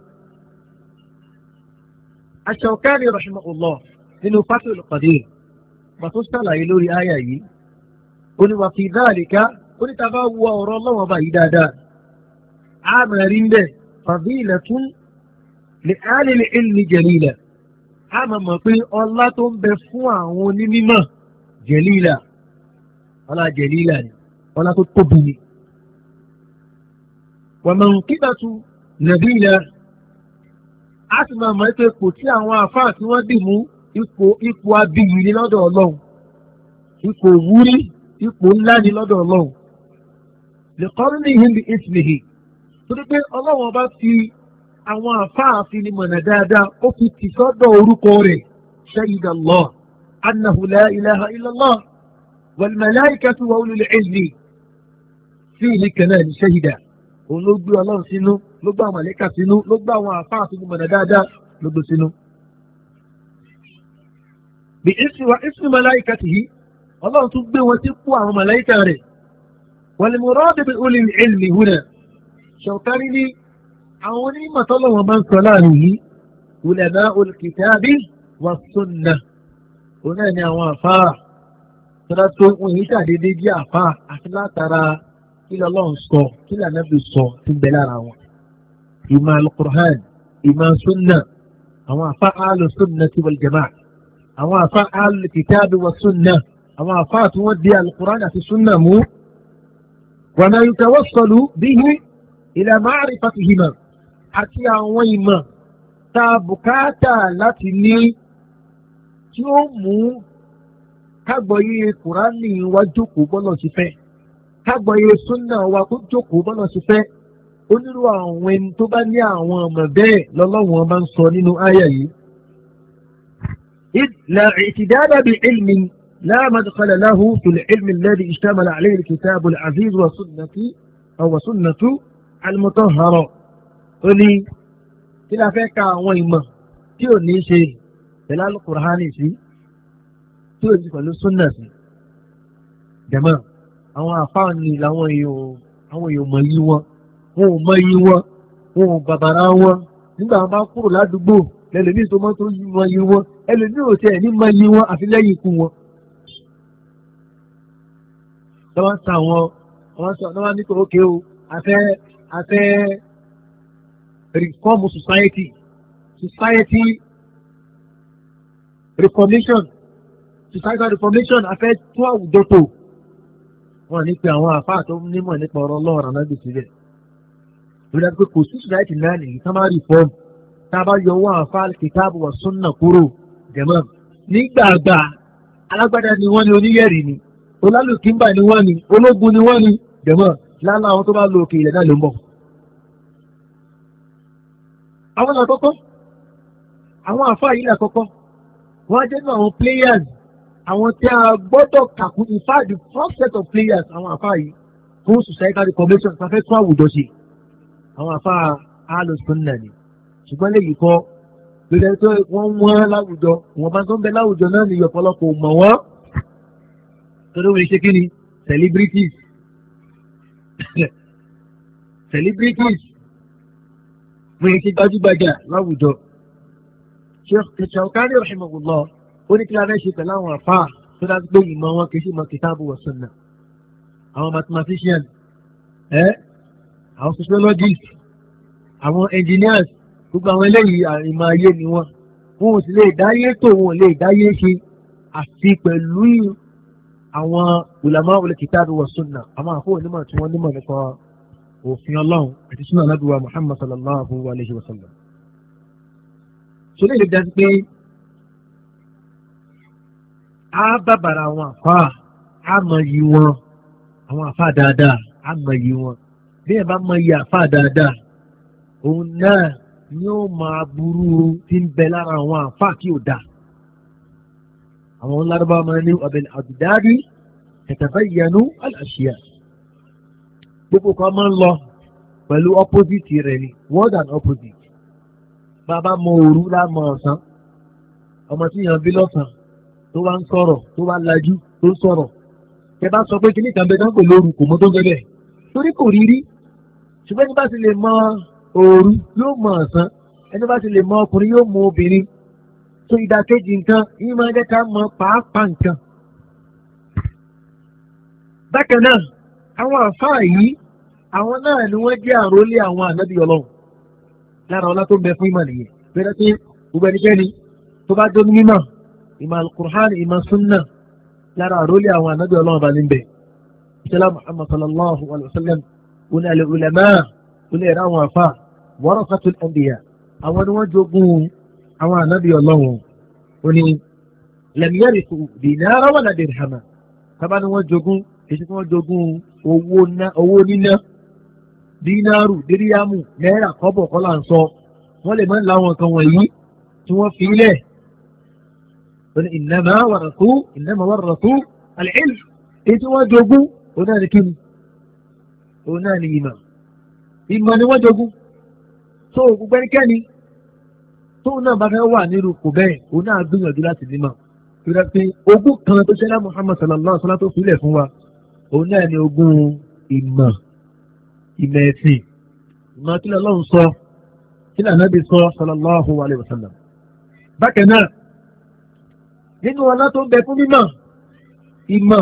Ash-Shawkani rahimahullah nínú Fathul Qadir pàtó sàlàyé lórí àyà yìí ó ní wa fi dhalika ó ní tàbá wọ ọ̀rọ̀ ọlọ́wọ́ bá yìí dáadáa a máa rí ń bẹ̀ fadilatun li ahli al-ilmi jalila a máa mọ̀ pé ọlá tó ń bẹ fún àwọn onímọ̀ jalila ọlá jalila ni ọlá tó tóbi ni wa manqibatu nabila a sì máa mọ̀ pé kò tí àwọn àfáà tí wọ́n dì mú ipò ipò abiyì ní lọ́dọ̀ ọlọ́run ipò wúrí ipò ńlá ní lọ́dọ̀ ọlọ́run lè kọ́rin ní ìhìn bí ismihi torí pé ọlọ́run ọba fi àwọn àfáà fi ní mọ̀nà dáadáa ó fi tì sọ́dọ̀ orúkọ rẹ̀ shahida Allah annahu la ilaha illallah wal malaikatu wa ulul ilmi fihi kanáà ní shahida òun ló gbé ọlọ́run sínú ló gbá àwọn màlẹ́kà sínú ló gbá àwọn àfáà fi ní mọ̀nà dáadáa ló gbé sínú. bí ismi wa ismi malaikatihi ọlọ́run tún gbé wọn sí kú àwọn màláíkà rẹ̀ والمراد بأولي العلم هنا Shawkani ní àwọn onímọ̀ tọ́lọ́wọ́n máa ń sọ láàrin yìí علماء الكتاب والسنة òun náà ni àwọn àfáà tọ́lá tó wọn yìí ṣàdédé bí àfáà àti látara kí lọ́lọ́run sọ kí lànàbì sọ ti bẹ lára wọn. ìmọ̀ al-Qur'an ìmọ̀ sunna àwọn àfáà al-sunnati wal jama'a àwọn àfáà al-kitabi was sunna àwọn àfáà tí wọ́n di al-Qur'an àti sunna mú. wa ma yutawassalu bihi ila ma'rifatihima àti àwọn ìmọ̀ tá a bùkátà láti ní tí ó mú kágbọ̀yé Kùránì wa jókòó bọ́lọ̀ sí fẹ́ kágbọ̀yé súnà wa kó jókòó bọ́lọ̀ sí fẹ́ onírú àwọn ẹni tó bá ní àwọn ọmọ bẹ́ẹ̀ lọ́lọ́wọ́n máa ń sọ nínú àyà yìí. la i'tidada bi ilmin la madkhala lahu fil ilmi alladhi ishtamala alayhi al-kitabu al-aziz wa sunnati aw sunnatu al-mutahhara ó ní kí la fẹ́ ka àwọn ìmọ̀ tí ò ní ṣe pẹ̀lú al-Qur'ani sí tí ò ní pẹ̀lú súnà sí. jẹ̀mọ́ àwọn àfáàní làwọn èèyàn àwọn èèyàn mọ̀ yí wọn wọn ò mọ yí wọn wọn ò bàbàrà wọn nígbà wọn bá kúrò ládùúgbò lẹ́lòmíì tó mọ́ tó yí wọn yí wọn ẹlòmíì ò tiẹ̀ ní mọ yí wọn àfi lẹ́yìn ikú wọn. lọ́wọ́ ń sa àwọn wọ́n sọ lọ́wọ́ ní kò ókè o afẹ́ afẹ́ reform society society reformation societal reformation afẹ́ tún àwùjọ tó wọ́n ní pé àwọn àfáà tó nímọ̀ nípa ọ̀rọ̀ ọlọ́run náà gbèsè rẹ̀ lórí àti pé kò sí society náà nìyí tá máa reform tá a bá yọ owó àfáà kìtàbù wa sunna kúrò jẹ̀mọ́ nígbàgbà alágbádá ni wọ́n ní oníyẹ̀rì ni olálùkímbà ni wọ́n ní ológun ni wọ́n ní jẹ̀mọ́ lálá àwọn tó bá lo òkè ilẹ̀ náà ló ń bọ̀. àwọn àkọ́kọ́ àwọn àfáà yìí àkọ́kọ́ wọ́n á jẹ́ nínú àwọn players àwọn tí a gbọ́dọ̀ kàkún in fact the first set of players àwọn àfáà yìí fún societal reformation tá a fẹ́ tún àwùjọ ṣe àwọn àfáà alùsùnnà ni ṣùgbọ́n lè yìí kọ́ lórí tó wọ́n wọ́n láwùjọ wọ́n bá tó ń bẹ láwùjọ náà ní ọ̀pọ̀lọpọ̀ mọ̀ wọ́n torí wọ́n ṣe kí ni celebrities celebrities wọ́n ṣe gbajúgbajà láwùjọ. Shawkani rahimahullah ó ní kí la fẹ́ ṣe pẹ̀lú àwọn àfáà tó dájú pé ìmọ̀ wọn kì í ṣe mọ̀ kìtàbù wa sunna àwọn mathematicians ẹ́ àwọn sociologists àwọn engineers gbogbo àwọn eléyìí ìmọ̀ ayé ni wọ́n wọn ò sì lè dáyé tó wọn ò lè dáyé ṣe àfi pẹ̀lú àwọn ulama ul kitabi wa sunna àwọn àfọ onímọ̀ tí wọ́n nímọ̀ nípa òfin ọlọ́run àti sunna Ànábì wa Muhammad sallallahu alayhi wa sallam. sọlá ìlú dájú pé a bàbàrà àwọn àfáà a mọ̀ yí wọn àwọn àfáà dáadáa a mọ̀ yí wọn bí ẹ bá mọ̀ yí àfáà dáadáa òun náà ni ó máa burú tí ń bẹ lára àwọn àfáà tí ò dáa àwọn lárúbáwá máa ní ọ̀bẹ̀n àbùdáàdì tatabayyanu al-ashya gbogbo kan máa ń lọ pẹ̀lú opposite rẹ̀ ni word and opposite bàbá mọ òru lámọ ọ̀sán ọmọ tí yàn bí lọ́sàn tó wá ń sọ̀rọ̀ tó wá lajú tó ń sọ̀rọ̀ tẹ bá sọ pé kíní kan bẹ dáńgò lóru kò mọ tó ń bẹ́ẹ̀ torí kò rí rí ṣùgbọ́n ẹni bá ti lè mọ òru yóò mọ ọ̀sán ẹni bá ti lè mọ ọkùnrin yóò mọ obìnrin tó ìdàkejì nǹkan yìí máa ń jẹ́ ká mọ pàápàá nǹkan. bákan náà àwọn àfáà yìí àwọn náà ni wọ́n jẹ́ àrólé àwọn ànábì ọlọ́run lára ọlá tó ń bẹ fún ìmọ̀ nìyẹn bẹ́ẹ̀ tí gbogbo ẹnikẹ́ni tó bá dó ní mímọ̀ ìmọ̀ alukur'an ìmọ̀ sunna lára àrólé àwọn ànábì ọlọ́run bá ní bẹ̀. ìṣẹ́lá muhammad sallallahu alayhi wa sallam wọn ni al-ulama wọn ni ẹ̀rọ àwọn àfáà warasatul anbiya àwọn ni wọ́n jogún àwọn ànábì ọlọ́run wọn ni lam yarithu dinara wala dirhama tábà ni wọ́n jogún èsì tí wọ́n jogún owó níná dínárù díríàmù náírà kọ́bọ̀ kọ́là ń sọ wọ́n lè máa ń láwọn nǹkan wọ̀nyí tí wọ́n fi ilẹ̀ wọ́n ní innama warathu innama warathu al-ilm èyí tí wọ́n jogún òun náà ní kíni òun náà ní ìmọ̀ ìmọ̀ ni wọ́n jogún tó gbogbo ẹnikẹ́ni tóun náà bá fẹ́ wà nírú kò bẹ́ẹ̀ òun náà gbìyànjú láti nímọ̀ tó dá pé ogún kan tó ṣẹlẹ̀ Muhammad sallallahu alaihi wasallam tó fi ilẹ̀ fún wa òun náà ni ogún ìmọ̀ ìmọ̀ ẹ̀sìn ìmọ̀ kí lọ́lọ́run sọ kí l'Ànábì sọ sallallahu alaihi wasallam. bákan náà nínú ọlá tó ń bẹ fún mímọ̀ ìmọ̀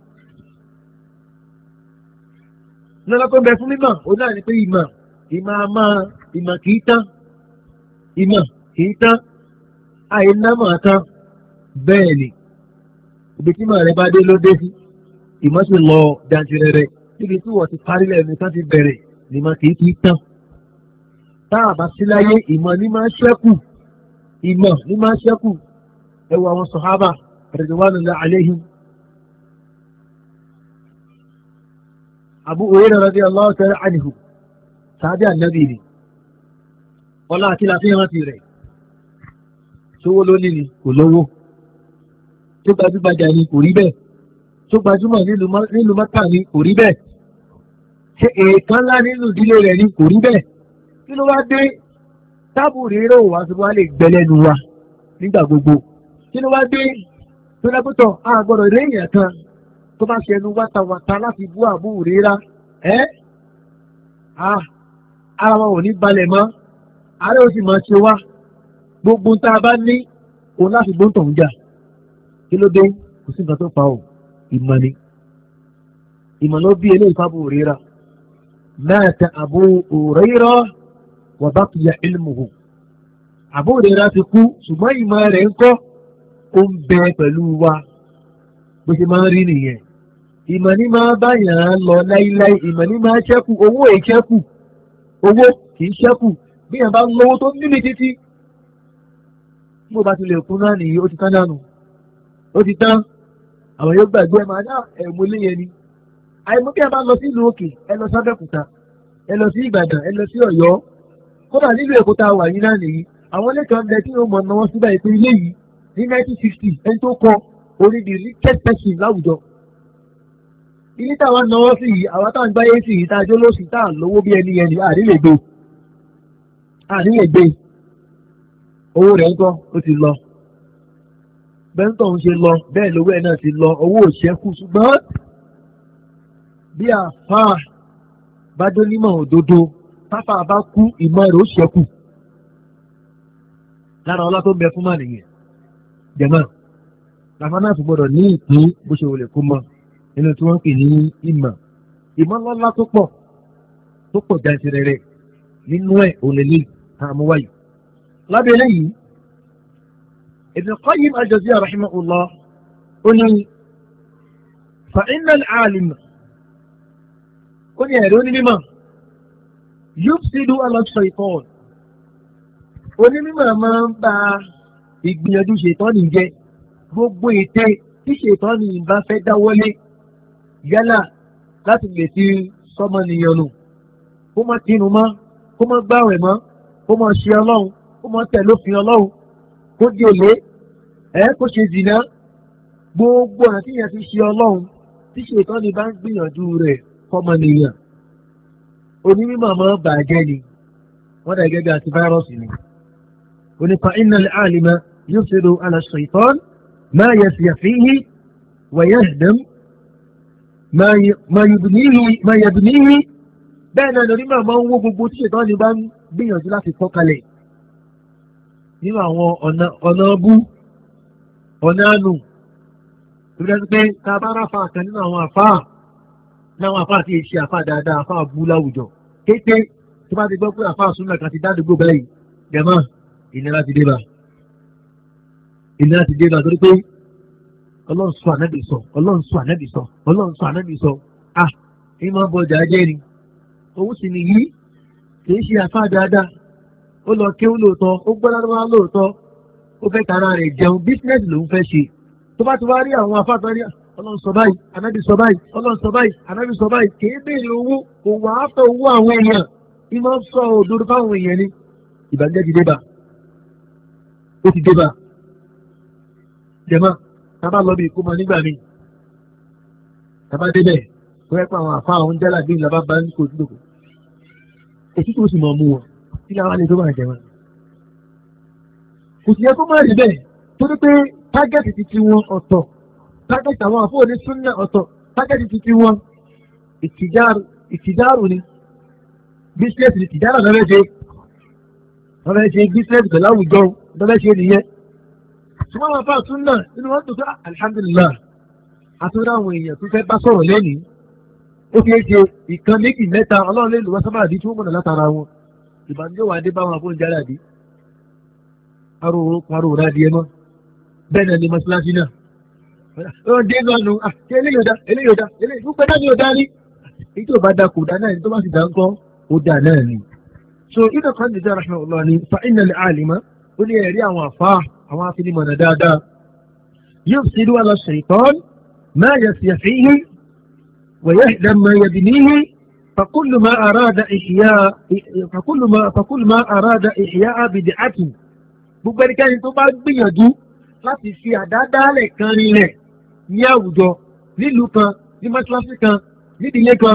nínú ọlá tó ń bẹ fún mímọ̀ òun náà ni pé ìmọ̀ ìmọ̀ àmọ́ ìmọ̀ kìí tán ìmọ̀ kìí tán àìnámọ̀ tán bẹ́ẹ̀ ni ibi tí màá rẹ bá dé ló dé sí ìmọ̀ sì lọ jantirẹrẹ níbi tí wọ́n ti parí lẹ́nu kan ti bẹ̀rẹ̀ ìmọ̀ kìí kìí tán tá a bá sí láyé ìmọ̀ ní máa ṣẹ́kù ìmọ̀ ní máa ṣẹ́kù ẹ wo àwọn sọ̀hábà ridwanullahi alayhim Abu Hurairah radiyallahu ta'ala anhu sáábì ànábì ni ọlá àti láti rántí rẹ̀ sówó lónìí ni kò lówó tó gbajúgbajà ni kò rí bẹ́ẹ̀ tó gbajúmọ̀ nílùú Mẹ́kà ni kò rí bẹ́ẹ̀ ṣe èèkan ńlá nínú ìdílé rẹ̀ ni kò rí bẹ́ẹ̀ kí ló wá dé tábù rírò wá sí wá lè gbẹlẹ́nu wa nígbà gbogbo kí ló wá dé tó lápútọ̀ a gbọ́dọ̀ rí èèyàn kan tó bá ṣẹnu wátawàta láti bú Abu Hurairah ẹ́ ara wọn ò ní balẹ̀ mọ́ ààrẹ ó sì máa ṣe wá gbogbo tá a bá ní òun láti gbóǹtọ̀ ń jà kí ló dé kò sí nǹkan tó fa ò ìmọ̀ ni ìmọ̀ ló bí eléyìí fún Abu Hurairah mata Abu Hurairah wa baqiya ilmuhu Abu Hurairah ti kú ṣùgbọ́n ìmọ̀ rẹ̀ ń kọ́ ó ń bẹ pẹ̀lú wa bó ṣe máa ń rí nìyẹn ìmọ̀ ní máa báyàn lọ láíláí ìmọ̀ ní máa ṣẹ́kù owó ìṣẹ́kù owó kì í ṣẹ́kù bí yàn bá ń lówó tó níbi títí bó bá ti lè kún náà nìyí ó ti tán dànù ó ti tán àwọn yóò gbàgbé ẹ máa dá ẹ̀mú léyẹn ni àìmọ́ bí a bá lọ sí ìlú òkè ẹ lọ sábẹ́kúta ẹ lọ sí ìbàdàn ẹ lọ sí ọ̀yọ́ kódà nílùú èkó tá a wà yìí náà nìyí àwọn lẹ́kọ̀ọ́ bẹ tí ó mọ̀ náwó síbẹ̀ ètò ilé yìí ní nineteen sixty ẹni tó kọ orí the richest person láwùjọ ilé táwọn náwó sí yìí àwọn táwọn gbáyé sí yìí tá a jó lóṣù tá à lówó bí ẹni yẹn ni àrílè gbé àrílè gbé owó rẹ̀ ń kọ́ ó ti lọ bẹ́ńtọ̀ ń ṣe lọ bẹ́ẹ̀ lówó ẹ̀ náà ti lọ owó òṣẹ́kù ṣùgbọ́n bí àfáà bá dó nímọ̀ òdodo pápá bá kú ìmọ̀ rẹ̀ ó ṣẹ́kù lára ọlá tó ń bẹ fún mà nìyẹn jẹ̀mọ́ làwọn náà fi gbọ́dọ̀ ní ìpín bó ṣe wọlé kó mọ nínú tí wọ́n ń pè ní ìmọ̀ ìmọ̀ lọ́lá tó pọ̀ tó pọ̀ jantirẹrẹ nínú ẹ̀ òlélẹ àmúwáyé lábẹ́ eléyìí Ibn Qayyim al-Jawziyya rahimahullah ó ní fa inna al-alim ó ní ẹ̀rí onímọ̀ yufsidu ala shaytan onímọ̀ máa ń ba ìgbìyànjú ṣètọ́nì jẹ́ gbogbo ète tí ṣètọ́nì bá fẹ́ dáwọ́lé yálà láti lè fi sọmọnìyàn nù kó má tinú mọ́ kó má gbààwẹ̀ mọ́ kó má ṣe ọlọ́run kó má tẹ̀lé òfin ọlọ́run kó di èlé ẹ̀ kó ṣe zìnà gbogbo ọ̀nà tí yẹn fi ṣe ọlọ́run tí ṣètọ́ ni bá ń gbìyànjú rẹ̀ fọmọnìyàn onímọ̀ máa bàjẹ́ ni wọ́n dà gẹ́gẹ́ àti fáírọ́ọ̀sì ni onípa innal alima yufsidu ala shaytan ma yasyafihi wa yahdam ma yubnihi ma yabnihi bẹ́ẹ̀ náà onímọ̀ máa ń wó gbogbo tí ṣètọ́ ni bá ń gbìyànjú láti kọ́ kalẹ̀ nínú àwọn ọ̀nà ọ̀nà bú ọ̀nà àánú tó dájú pé ká bá ráfà kan nínú àwọn àfáà láwọn àfáà tí èsì àfáà dáadáa àfáà bú láwùjọ kété tó bá ti gbọ́ pé àfáà súnmọ́ kan ti dádúgbò báyìí jẹ̀mọ́ ìnira ti dé bá ìnira ti dé bá torí pé ọlọ́run sọ ànábì sọ ọlọ́run sọ ànábì sọ ọlọ́run sọ ànábì sọ à ìmọ̀ bọ̀jà jẹ́ ni òun sì nìyí kì í ṣe àfáà dáadáa ó lọ kéwú lóòótọ́ ó gbọ́ lárúbáwá lóòótọ́ ó fẹ́ tara rẹ̀ jẹun bísínẹ́sì lòún fẹ́ ṣe tó bá ti wá rí àwọn afáàtàn rí ọlọ́run sọ báyìí anábì sọ báyìí ọlọ́run sọ báyìí anábì sọ báyìí kì í béèrè owó kò wá fẹ́ owó àwọn èèyàn ìmọ̀ sọ òdodo fáwọn èèyàn ni ìbànújẹ́ ti débà ó ti débà jẹ̀mọ́ tábà lọ bí ìkómọ nígbà míì tábà débẹ̀ tó yẹ pé àwọn àfa àwọn jálà bí ìlàbá bá ń kó ojúlòkó ètí tó sì mọ̀ mú wọn kí láwọn lè tó máa jẹ wọn. kò sì yẹ kó máa rí bẹ́ẹ̀ torí pé tágẹ́tì ti ti wọn ọ̀tọ̀ tágẹ́tì àwọn àfọwọ́ ní súnnà ọ̀tọ̀ tágẹ́tì ti ti wọn ìtìjáàrù ni bísíǹsì ni ìtìjáàrù lọ́fẹ́ ṣe lọ́fẹ́ ṣe bísíǹsì pẹ̀lú àwùjọ lọ́fẹ́ ṣe nìyẹn. ṣùgbọ́n wọn fà súnnà nínú wọn tó sọ alhamdulillah àtúndà àwọn èèyàn tó fẹ́ bá sọ̀rọ̀ lẹ́nìí ó fi ṣe ìkan méjì mẹ́ta ọlọ́run lè lù wọ́n sábà àdí tí wọ́n mọ̀nà látara wọn ìbànújẹ́ wà dé báwọn afọ́ ìjára àdí arò rà díẹ̀ mọ́ bẹ́ẹ̀ náà ni mọ́sálásí náà ó dé náà nù àti eléyòdá eléyòdá eléyòdá gbogbo náà ni ó dá ní èyí tó bá da kò dá náà ni tó bá sì dá ń kọ́ ó dá náà ni. so ibà kan nìjọ́ rahimahullah ni fa innal alima ó ní ẹ̀rí àwọn àfa àwọn afinimọ̀nà dáadáa yufsidu ala shaytan ma yasyafihi wa yahdam ma yabnihi فكل ما أراد إحياء فكل ما فكل ما أراد إحياء بدعته gbogbo ẹnikẹ́ni tó bá gbìyànjú láti fi àdádálẹ̀ kan rinlẹ̀ ní àwùjọ nílùú kan ní mọ́ṣáláṣí kan nídìílé kan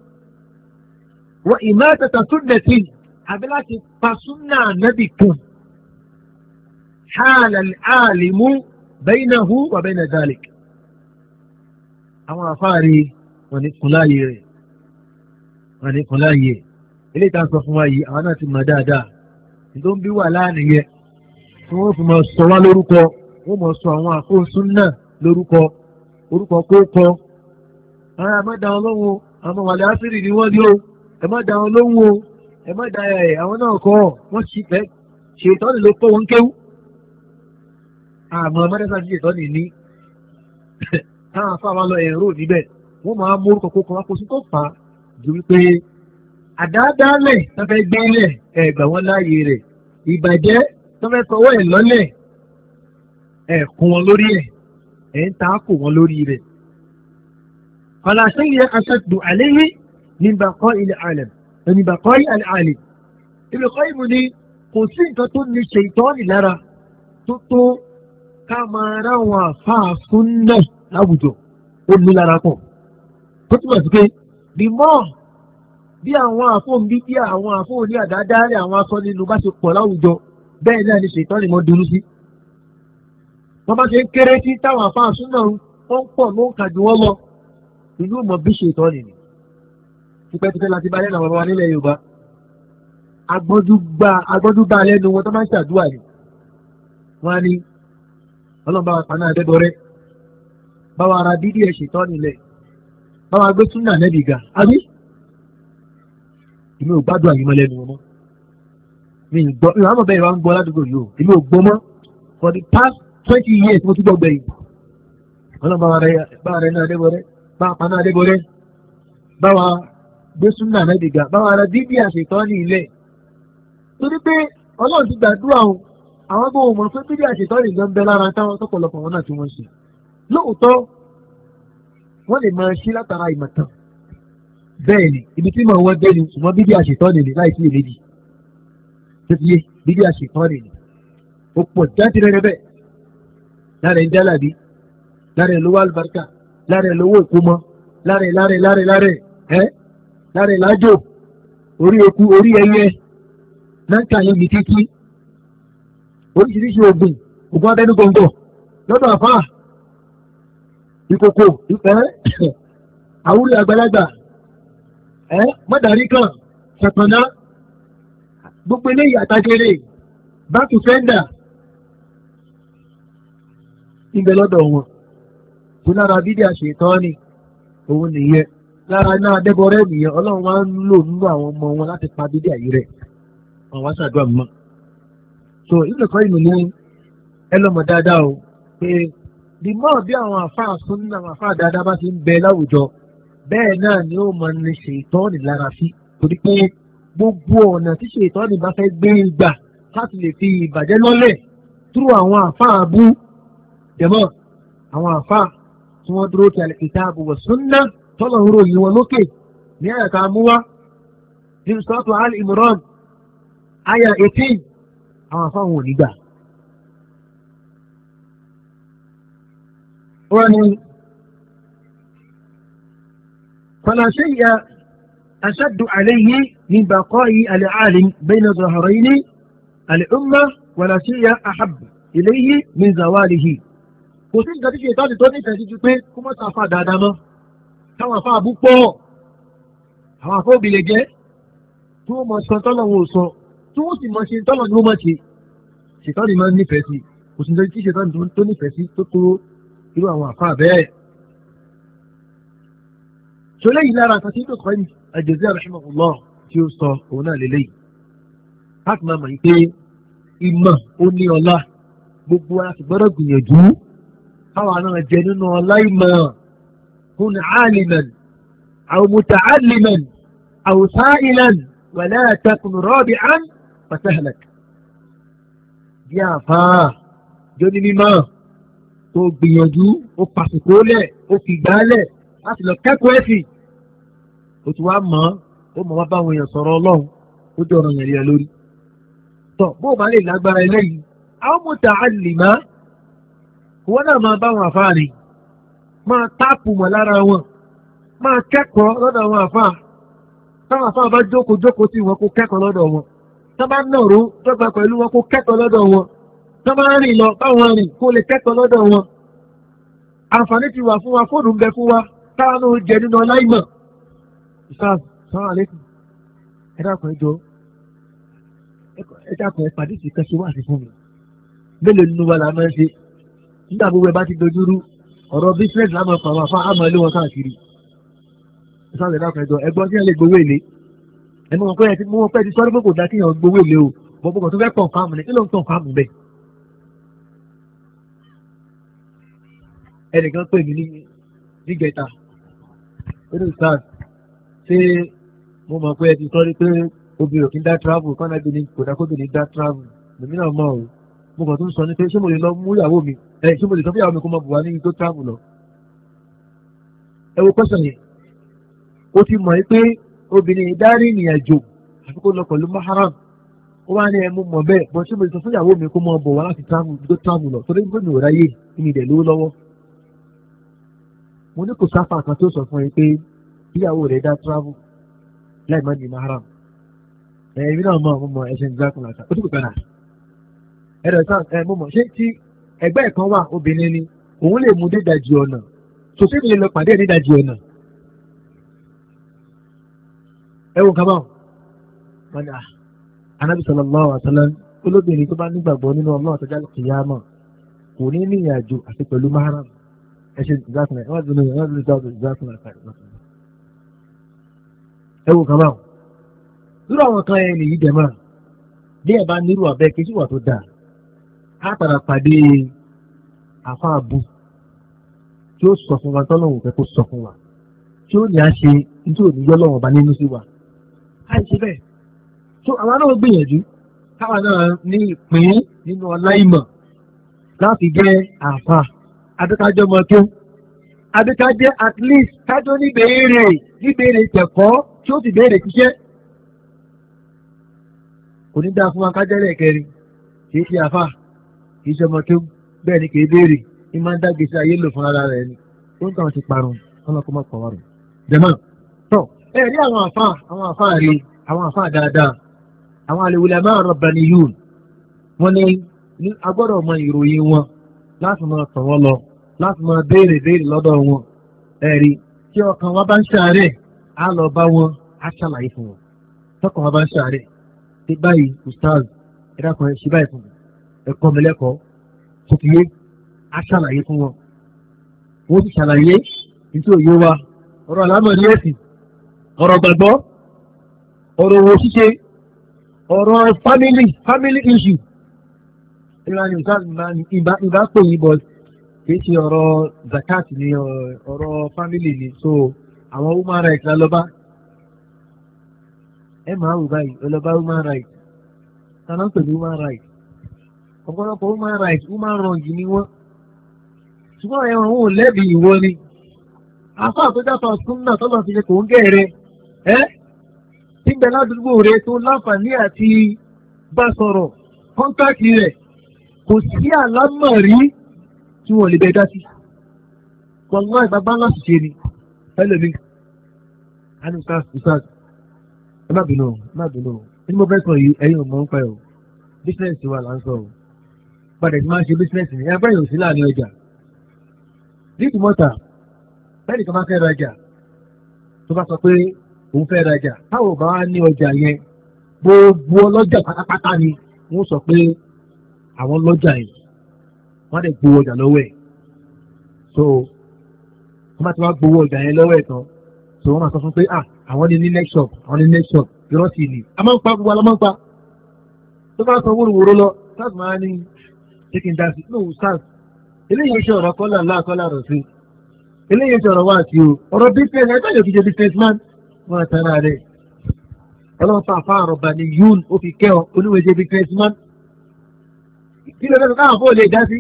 wọ ìmọ̀tẹ̀tẹ̀ súnnẹ̀tì àbí láti pa súnnà nábì kùn hàlà àlìmú bainahu wa baina dhalik. àwọn àfáàrí wọn ní kùnláyé rẹ̀ wọn ní kùnláyé eléyìí tá a sọ fún wa yìí àwọn náà ti mọ̀ dáadáa tó ń bí wà láàrin yẹn tí wọ́n fi máa sọ wá lórúkọ wọ́n máa sọ àwọn àkóńsún náà lórúkọ orúkọ kókọ ara ẹ má da wọn lóhùn o àwọn wàlẹ̀ àṣírí ni wọ́n ní o ẹ má da wọn lóhùn o ẹ má da ẹ̀ àwọn náà kọ́ wọ́n ṣì fẹ́ ṣètọ́nì ló kọ́ wọn kéwú àmọ́ mẹ́tẹ́sà ti ṣètọ́nì ní táwọn afáwọn lọ ẹ̀rọ níbẹ̀ wọ́n máa mú orúkọ kókọ wá kó sí tó fà á ju wípé àdáadáalẹ̀ tó fẹ́ gbélẹ̀ ẹ̀ gbà wọ́n láàyè rẹ̀ ìbàjẹ́ tó fẹ́ sọwọ́ ẹ̀ lọ́lẹ̀ ẹ̀ kún wọn lórí ẹ̀ ẹ̀ ń ta kò wọn lórí rẹ̀. fala shay'a ashaddu alayhi min baqa'i al-'alam min baqa'i al-'alim. Ibn Qayyim ní kò sí nǹkan tó ní ṣètọ́nì lára tó tó ká máa ráwọn àfáà súnnà láwùjọ ó ní lára pọ̀. tó túmọ̀ sí pé the more bí àwọn àfóhùn bí bí àwọn àfóhùn ní àdádálẹ̀ àwọn aṣọ nínú bá ṣe pọ̀ láwùjọ bẹ́ẹ̀ náà ni ṣètọ́nì mọ́ dunú sí. wọ́n bá ṣe ń kéré tí táwọn àfáà súnà wọ́n pọ̀ ló ń kà jù wọ́n lọ inú mọ̀ bí ṣètọ́nì ni. tipẹ́tipẹ́ láti bá lẹ́nu àwọn ọmọ wa nílẹ̀ Yorùbá agbọ́dúgba lẹ́nu wọn tó máa ń ṣàdúrà ni. wọ́n á ní ọlọ́mọba wa paná adébọrẹ́ báwa ara dídí ẹ̀ ṣètọ́nì lẹ̀ báwa gbé súnà nẹ́bì ga àbí èmi ò gbádùn àyímọ́ lẹ́nu wọn mọ́ mi ì gbọ́ ìwà àmọ̀ bẹ́ẹ̀ wá ń gbọ́ ládùúgbò yìí o èmi ò gbọ́ mọ́ for the past twenty years mo ti gbọ́ gbẹ̀yìn ọlọ́run báwa rẹ̀ náà adébọ̀rẹ́ báwa paná adébọ̀rẹ́ báwa gbé súnà nábì ga báwa ara dídí àṣetọ́ ní ilẹ̀ torí pé ọlọ́run ti gbàdúrà o àwọn gbọ́ òmò pé dídí àṣetọ́ ní ìgbọ́n bẹ lára táwọn tọ́pọ̀lọpọ̀ wọn náà tí wọ́n ṣe lóòótọ́ wọ́n lè máa ṣí látara ìmọ̀tàn bẹ́ẹ̀ ni ibi tí màá wọ́n dé ni ṣùgbọ́n dídí àṣetọ́ ní láì sí ìrèdí tẹ́tíyé dídí àṣetọ́ ní ó pọ̀ jáde rẹ̀ bẹ́ẹ̀ lára ń jálàbí lára ẹ̀ lówó àlùbáríkà lára ẹ̀ lówó ìkómọ lára ẹ̀ lára ẹ̀ lára ẹ̀ lára ẹ̀ ẹ́ lára ẹ̀ lájò orí eku orí ẹyẹ náà ń kà yín mi títí oríṣiríṣi oògùn oògùn abẹ́nú gbọ̀ngàn lọ́dọ̀ àfáà ìkòkò ìpẹ́ àwúrí àgbàlagbà ẹ́ mọ́dàrí kan ṣàpọ̀nà gbogbo eléyìí àtàjẹrẹ báàkì fẹ́ndà ibẹ̀ lọ́dọ̀ wọn tó lára bídíà ṣètọ́ ni òun nìyẹn lára náà dẹ́bọrẹ́ nìyẹn ọlọ́run wá ń lò nínú àwọn ọmọ wọn láti pa bídíà yìí rẹ̀ wọn wá ṣàdúrà mọ́ so ìlẹ̀kọ́ ìmọ̀ ní ẹlọ́mọ dáadáa o pé the more bí àwọn àfáà sún nínú àwọn àfáà dáadáa bá ti ń bẹ láwùjọ bẹ́ẹ̀ náà ni ó mọ ní ṣètọ́ọ̀nì lára sí torí pé gbogbo ọ̀nà tí ṣètọ́ọ̀nì bá fẹ́ gbé gbà láti lè fi ìbàjẹ́ lọ́lẹ̀ túrú àwọn àfáà bú jẹ̀mọ́ àwọn àfáà tí wọ́n dúró ti al-kitabu wa sunnah tọ́lọ̀ ń ròyìn wọn lókè ní àyàká amúwá ní sọ́tù Al-Imran àyà eighteen àwọn àfáà wọn ò ní gbà. wọ́n ní فلا شيء أشد عليه من بقاء العالم بين ظهرين الأمة ولا شيء أحب إليه من زواله kò sí nǹkan tí ṣe ìtọ́jú tó nífẹ̀ẹ́ sí ju pé kó mọ́ sáfà dáadáa mọ́ káwọn afá bú pọ̀ àwọn afá òbí lè jẹ́ tí wọ́n mọ̀ sọ tọ́lọ̀ wọn ò sọ tí wọ́n sì mọ̀ ṣe tọ́lọ̀ ní wọ́n mọ̀ ṣe ṣètọ́jú máa ń nífẹ̀ẹ́ sí kò sí nǹkan tí ṣètọ́jú tó nífẹ̀ẹ́ sí tó tó irú àwọn afá bẹ́ẹ̀. ṣọlẹ́ yìí lára kan tí ó kọ́ ní Al-Jawziyya rahimahullah tí ó sọ òun náà lélẹ́yìí láti máa mọ̀ yìí pé ìmọ̀ ó ní ọlá gbogbo wa ti gbọ́dọ̀ gbìyànjú káwa náà jẹ nínú ọlá ìmọ̀ kun aliman aw muta'alliman aw sa'ilan wa la takun rabi'an fatahlak. bí àfáà jọ ní mímọ́ tó gbìyànjú ó pàṣípò lẹ̀ ó fi gbálẹ̀ láti lọ kẹ́kọ̀ọ́ ẹ̀sìn ó ti wá mọ̀ ó mọ̀ wá báwọn èèyàn sọ̀rọ̀ ọlọ́run ó jẹ́ ọ̀rọ̀ yẹn rí ẹ lórí. tọ́ bó o bá lè lágbára eléyìí àwọn muta'allima wọ́n náà máa bá wọn àfáà rìn máa táàpù mọ̀ lára wọn máa kẹ́kọ̀ọ́ lọ́dọ̀ àwọn àfáà táwọn àfáà bá jókòó jókòó sí wọn kó kẹ́kọ̀ọ́ lọ́dọ̀ wọn tá bá nàró dọ́gba pẹ̀lú wọn kó kẹ́kọ̀ọ́ lọ́dọ̀ wọn tá bá rìn lọ báwọn rìn kó lè kẹ́kọ̀ọ́ lọ́dọ̀ wọn. àǹfààní ti wà fún wa fóònù ń bẹ fún wa táwọn náà jẹ nínú ọláìmọ̀. ìsáàbù sàlámù aláìkùm ẹ dákun ẹ jọ ẹ dákun ẹ pàdé sí kẹsí wá sí fún mi mélòó nínú wa là máa ń ṣe nígbà gbogbo ẹ bá ti dojúrú ọ̀rọ̀ business lámà pàmò àfa àmọ́ ilé wọn káàkiri ìsáàbù ẹ dákun ẹ jọ ẹgbọ́n tí wọ́n lè gbowó èlé ẹ mọ̀ pé ẹ ti mọ̀ pé ẹ ti sọ́ọ́ pé kò dá kéèyàn gbowó èlé o bọ́bọ́kọ̀ tó fẹ́ kàn fáàmù ni kí ló ń kàn fáàmù bẹ́ẹ̀. ẹnìkan pè mí nígẹta ó ní ìsáàbù ṣé mo mọ̀ pé ẹ ti sọ́ọ́ pé obìnrin ò kí ń dá travel kọ́nà bí ni kò dá kóbìnrin dá travel lèmi náà mọ̀ o mo kàn tún sọ ní pé ṣé mo lè lọ mú ìyàwó mi ẹ ṣé mo lè sọ fún ìyàwó mi kó mọ bùwá ní tó travel lọ. ẹ wo pẹ́sàn yẹn ó ti mọ̀ pé obìnrin dárí ìrìn àjò àti kó lọ pẹ̀lú maharam ó wá ní ẹ mú mọ̀ bẹ́ẹ̀ bọ́ ṣé mo lè sọ fún ìyàwó mi kó mọ bùwá láti travel tó travel lọ torí pé mi ò ráyè mi ìdẹ̀ lówó lọ́wọ́. mo ní kò sáfà kan tó sọ fún ẹ pé ìyàwó rẹ̀ dá travel láì má ní maharam ẹ̀mí náà mọ̀ ọmọ ẹ̀ṣẹ̀ ìgbàkùnlá ó tún kò kàn náà ẹ̀rọ ìsàn ẹ̀ mo mọ̀ ṣé tí ẹgbẹ́ ẹ̀ kan wà obìnrin ni òun lè mú dédàjì ọ̀nà sòsí mi lè lọ pàdé ẹ̀ dédàjì ọ̀nà ẹ wò kábàá wọn ni Ànábì sallallahu alaihi wasallam olóbìnrin tó bá nígbàgbọ́ nínú ọlọ́run àtọ́jà kìyàmọ̀ kò ní ní ìrìnàjò àti pẹ̀lú maharam ẹ̀ṣẹ̀ ìgbàkùnlá ẹ̀ wọ́n ti lóye wọ́n ti lóye ìgbàkùnlá ẹ wò kábàá lórí àwọn kan ẹ̀ nìyí jẹ̀ máa bí ẹ bá nírú abẹ́ kí síwà tó dáa á padà pàdé àfáàbù tí ó sọ fún wa tọ́lọ́hùn fẹ́ kó sọ fún wa tí ó ní a ṣe nítorí òní yọ́lọ́wọ̀n bá nínú sí wa á ṣe bẹ́ẹ̀ tó àwọn náà gbìyànjú káwa náà ní ìpín nínú ọlá ìmọ̀ láti jẹ́ àfà adékájọ́ mọ́ tó adékájẹ́ at least kájọ́ níbèrè níbèrè tẹ̀kọ́ tí ó sì béèrè kíṣẹ́ kò ní dáa fún wa kájẹ́lẹ̀ kẹrin kìí ṣe àfà kìí ṣe ọmọ tó bẹ́ẹ̀ ni kìí béèrè ní máa ń dá gbèsè ayé lò fún ara rẹ̀ ni tó ń tàn ti parun ọlọ́kọ́ máa pọ̀ wá rẹ̀. jẹ̀mọ́ tọ́ ẹ rí àwọn àfáà àwọn àfáà rí àwọn àfáà dáadáa àwọn al-ulama ar-rabbaniyun wọ́n ní agbọ́dọ̀ mọ ìròyìn wọn láti máa tọ̀ wọ́n lọ láti máa béèrè béèrè lọ́dọ̀ wọn ẹ̀rí tí ọkàn wa bá ń ṣàárẹ̀ á lọ bá wọn á ṣàlàyé fún wọn tọkàn wa bá ń ṣàárẹ̀ tí báyìí ustaz ẹ̀dá kan ṣe báyìí fún mi ẹ̀kọ́ mi lẹ́kọ̀ọ́ tuntun á ṣàlàyé fún wọn wọ́n ti ṣàlàyé nítorí òye wa ọ̀rọ̀ àlámọ̀rí ẹ̀sìn ọ̀rọ̀ gbàgbọ́ ọ̀rọ̀ owó ṣíṣe ọ̀rọ̀ family family issue ìlànà ustaz ìbá pè yín bọ́ kìí ṣe ọ̀rọ̀ zakat ni ọ̀rọ̀ family ni so àwọn human rights lálọ́bá ẹ máa wù báyìí ọlọ́bá human rights tàná ń pèlú human rights ọ̀pọ̀lọpọ̀ human rights human wrong ni wọ́n ṣùgbọ́n ẹ̀wọ̀n òun lẹ́bi ìwọ ni afá àtọ́jáfà súnmọ́ tọ́lọ̀ fi ṣe kò ń gẹ̀ẹ́rẹ́ ẹ́ tí ń bẹ ládùúgbò rẹ tó láǹfààní àti bá sọ̀rọ̀ kọ́ńtàkì rẹ̀ kò sí àlámọ̀rí tí wọ́n lè bẹ dá sí. Wọ́n ìbábá ńlá sì ṣe ni ẹlòmí. Ani ustaz ustaz ẹ má bínú ẹ má bínú ẹ ní mo fẹ́ sọ yìí ẹ̀yin ò mọ̀ ń pẹ́ o bísíǹsì wa là ń sọ o padà tí máa ń ṣe bísíǹsì ni ẹ bẹ́ẹ̀ yóò sí láàrin ọjà. Líìtì mọ́tà bẹ́ẹ̀ nìkan máa fẹ́ rajà tó bá sọ pé òun fẹ́ rajà táwọn ò bá wá ní ọjà yẹn gbogbo ọlọ́jà pátápátá ni wọ́n sọ pé àwọn lọ́jà yìí wọ́n dẹ̀ gbowó ọjà lọ́wọ́ ẹ̀ so wọ́n máa ti wá gbowó ọjà yẹn lọ́wọ́ ẹ̀ tán so wọ́n máa sọ fún pé ah àwọn ní ní next shop àwọn ní next shop yọrọ sí ni a máa ń pa gbogbo ala máa ń pa tó bá sọ wóróworó lọ sars máa ní chicken dance no sars eléyìí ṣe ọ̀rọ̀ kọ́là ńlá kọ́là rọ̀ sí eléyìí ṣe ọ̀rọ̀ wá sí o ọ̀rọ̀ business ẹgbẹ́ yóò fi ṣe business man wọ́n àtàrà rẹ̀ ọlọ́run fà fà àrọ̀bà ní yún ó fi kẹ́ ọ oníwèé ṣe business man kí ló dé káwọn fóònù lè dá sí.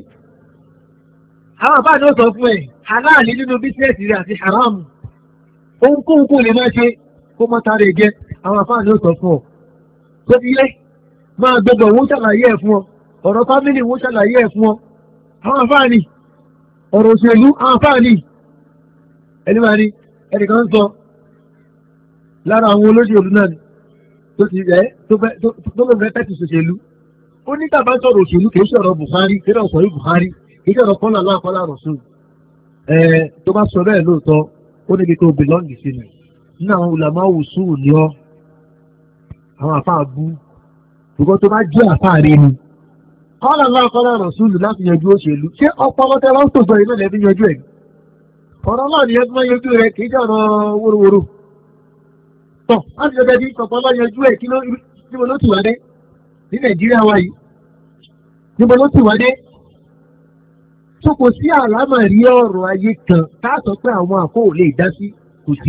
àwọn àbá ni ó sọ fún ẹ aláàlí nínú bísíǹsì rẹ àti haramu ohunkóhun kò lè máa ṣe kó mọ́ tààrẹ jẹ àwọn àbá ni ó sọ fún ọ. tó ti yẹ máa gbọdọ̀ wọ́n ṣàlàyé ẹ̀ fún ọ ọ̀rọ̀ fámìlì wọ́n ṣàlàyé ẹ̀ fún ọ. àwọn àbá ni ọ̀rọ̀ òṣèlú àwọn àbá ni ẹni máa ní ẹnìkan ń sọ lára àwọn olóṣèlú náà ni tó ti rẹ̀ tó fẹ́ tẹ́tì ṣòṣèlú. ó ní tàbá sọ̀rọ̀ òṣèlú kìí sọ̀rọ̀ Buhari kìí sọ̀rọ̀ Buhari kìí sọ̀rọ̀ kọ́lá náà kọ́lá Rasul ẹ̀ tó bá sọ bẹ́ẹ̀ lóòótọ́ ó níbi tó bìlọ́ǹgì sínú nínú àwọn ulama wùsù ní ọ́ àwọn àfáà bú ṣùgbọ́n tó bá jẹ́ àfáà rí ni kọ́lá náà kọ́lá Rasul láti yanjú òṣèlú ṣé ọpọlọ tẹ wọ́n tó sọ iná lẹ́bí yanjú ẹ̀ ọ̀rọ̀ náà ni ẹbí máa yanjú rẹ̀ kìí sọ̀rọ̀ wóróworó tọ́ láti ṣẹ́bẹ̀ bí ọpọlọ yanjú ẹ̀ kí ló ti wà dé ní Nàìjíríà wa yìí níbo ló ti wá dé tó kò sí àlámọ̀rí ọ̀rọ̀ ayé kan káàtọ̀ pé àwọn àfọ ò lè dá sí kò sí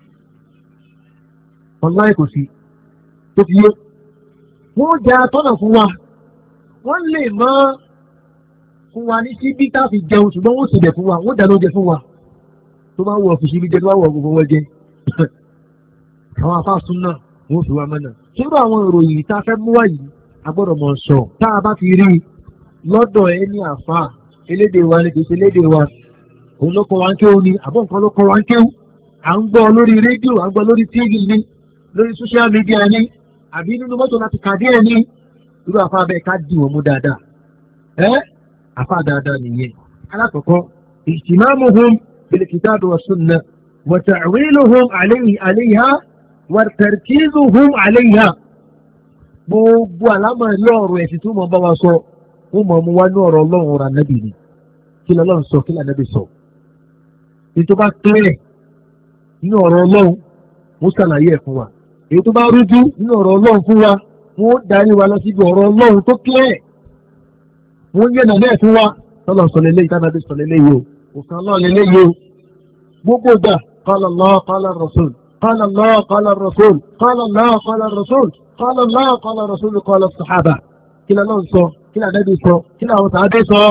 online kò sí tó fi yé wọ́n jẹ́ atọ́nà fún wa wọ́n lè mọ́ fún wa ní síbí tá a fi jẹun ṣùgbọ́n wọ́n sì bẹ̀ fún wa wọ́n dáná oúnjẹ fún wa tó bá wọ ọ̀fìsì ibi jẹ tó bá wọ gbogbo wọn jẹ àwọn afáàsùn náà wọ́n fi wá mọ́nà ṣùgbọ́n àwọn ìròyìn tá a fẹ́ mú wá yìí a gbọ́dọ̀ mọ̀ sọ tá a bá ti rí lọ́dọ̀ ẹni àfà elédè wa ni kìí ṣe elédè wa òun ló kọ́ wa ń kéwù ni àbọ̀ nǹkan ló kọ́ wa ń kéwù à ń gbọ́ lórí rédíò à ń gbọ́ lórí tíìvì ni lórí social media ni àbí nínú mọ́tò láti kàdé ẹ̀ ní irú àfà bẹ́ẹ̀ ká dì wọ́n mú dáadáa ẹ́ àfà dáadáa nìyẹn alákọ̀ọ́kọ́ ihtimamuhum bil kitabi wa sunnah wa ta'wiluhum alayhi alayha wa tarkizuhum alayha gbogbo àlámọ̀rí ọ̀rọ̀ ẹ̀sìn tó mọ̀ bá wa sọ wọ́n mọ̀ mú wá ní ọ̀rọ̀ ọlọ́run ọ̀rọ̀ ànábì ni kí lọ́lọ́run sọ kí lànábì sọ èyí tó bá kílẹ̀ nínú ọ̀rọ̀ ọlọ́run wọ́n ṣàlàyé ẹ̀ fún wa èyí tó bá rújú nínú ọ̀rọ̀ ọlọ́run fún wa wọ́n darí wa lọ síbi ọ̀rọ̀ ọlọ́run tó kílẹ̀ wọ́n yẹ̀ nà náà fún wa tọ́lọ̀ sọ lélẹ́yìí tánàbí sọ lélẹ́yìí o òfin ọlọ́run lélẹ́yìí o gbogbo gbà qala Allah qala Rasul qala Allah qala Rasul qala Allah qala Rasul قال الله قال رسول قال الصحابة كلا ننصر كلا نبي صر كلا وتعدي صر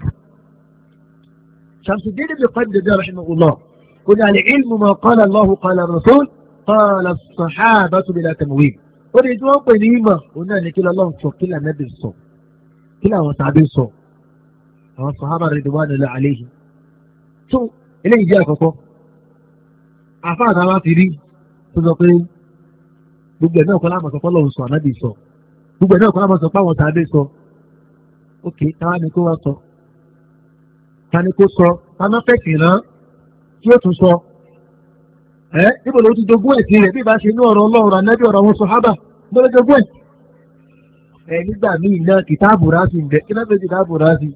شمس الدين بن قيم رحمه الله قل العلم ما قال الله قال الرسول قال الصحابة بلا تمويل وريد أن قليما قلنا كلا ننصر كلا نبي صر كلا وتعدي صر àwọn sàhábà ridwanullahi alayhim. tó eléyìí jẹ́ àkọ́kọ́ àfáà náà wá ti rí tó sọ pé gbogbo ẹ̀ náà kọ́ láwọn sọ pé Ọlọ́run sọ ànábì sọ gbogbo ẹ̀ náà kọ́ láwọn sọ pé àwọn tàbí sọ ok táwa ni kó wá sọ ta ni kó sọ ta náà fẹ́ kìnnà tí ó tún sọ ẹ níbo ló ti jogún ẹ̀ sí rẹ̀ bí ìbá ṣe ní ọ̀rọ̀ Ọlọ́run ànábì ọ̀rọ̀ àwọn sàhábà mo lè jogún ẹ̀ ẹ nígbà míì náà kìtàbù rásì ń bẹ kí náà fẹ́ kìtàbù rásì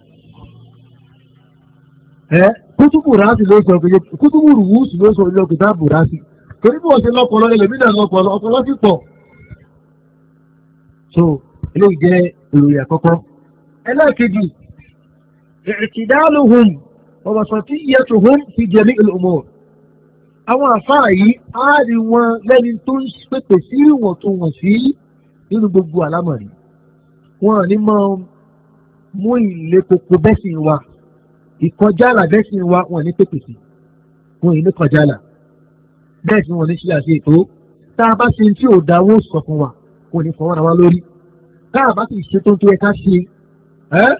ẹ kútùbù rásì ló sọ kútùbù rùwúsì ló sọ ilé kìtàbù rásì torí bí wọ́n ṣe lọ́pọ̀lọ́ ẹlòmínà lọ́pọ̀lọ́ ọpọlọ sí pọ̀. so eléyìí jẹ́ ìròyìn àkọ́kọ́. ẹlẹ́ẹ̀kejì i'tidaluhum wa wasatiyyatuhum fi jami'il umur. àwọn àfáà yìí á rí wọn lẹ́ni tó ń pèpè sí ìwọ̀ntúnwọ̀nsí nínú gbogbo àlámọ̀rí. wọn ní mọ mú ilé koko bẹ́sìn wa ìkọjálà bẹ́sìn wa wọn ní pèpè sí wọn yìí ní kọjálà bẹ́ẹ̀ tí wọ́n ní ṣe àṣe ètò tá a bá ṣe tí ò dáwó sọ fún wa kò ní fọwọ́ ra wa lórí tá a bá sì ṣe tó ń tó yẹ ká ṣe ẹ́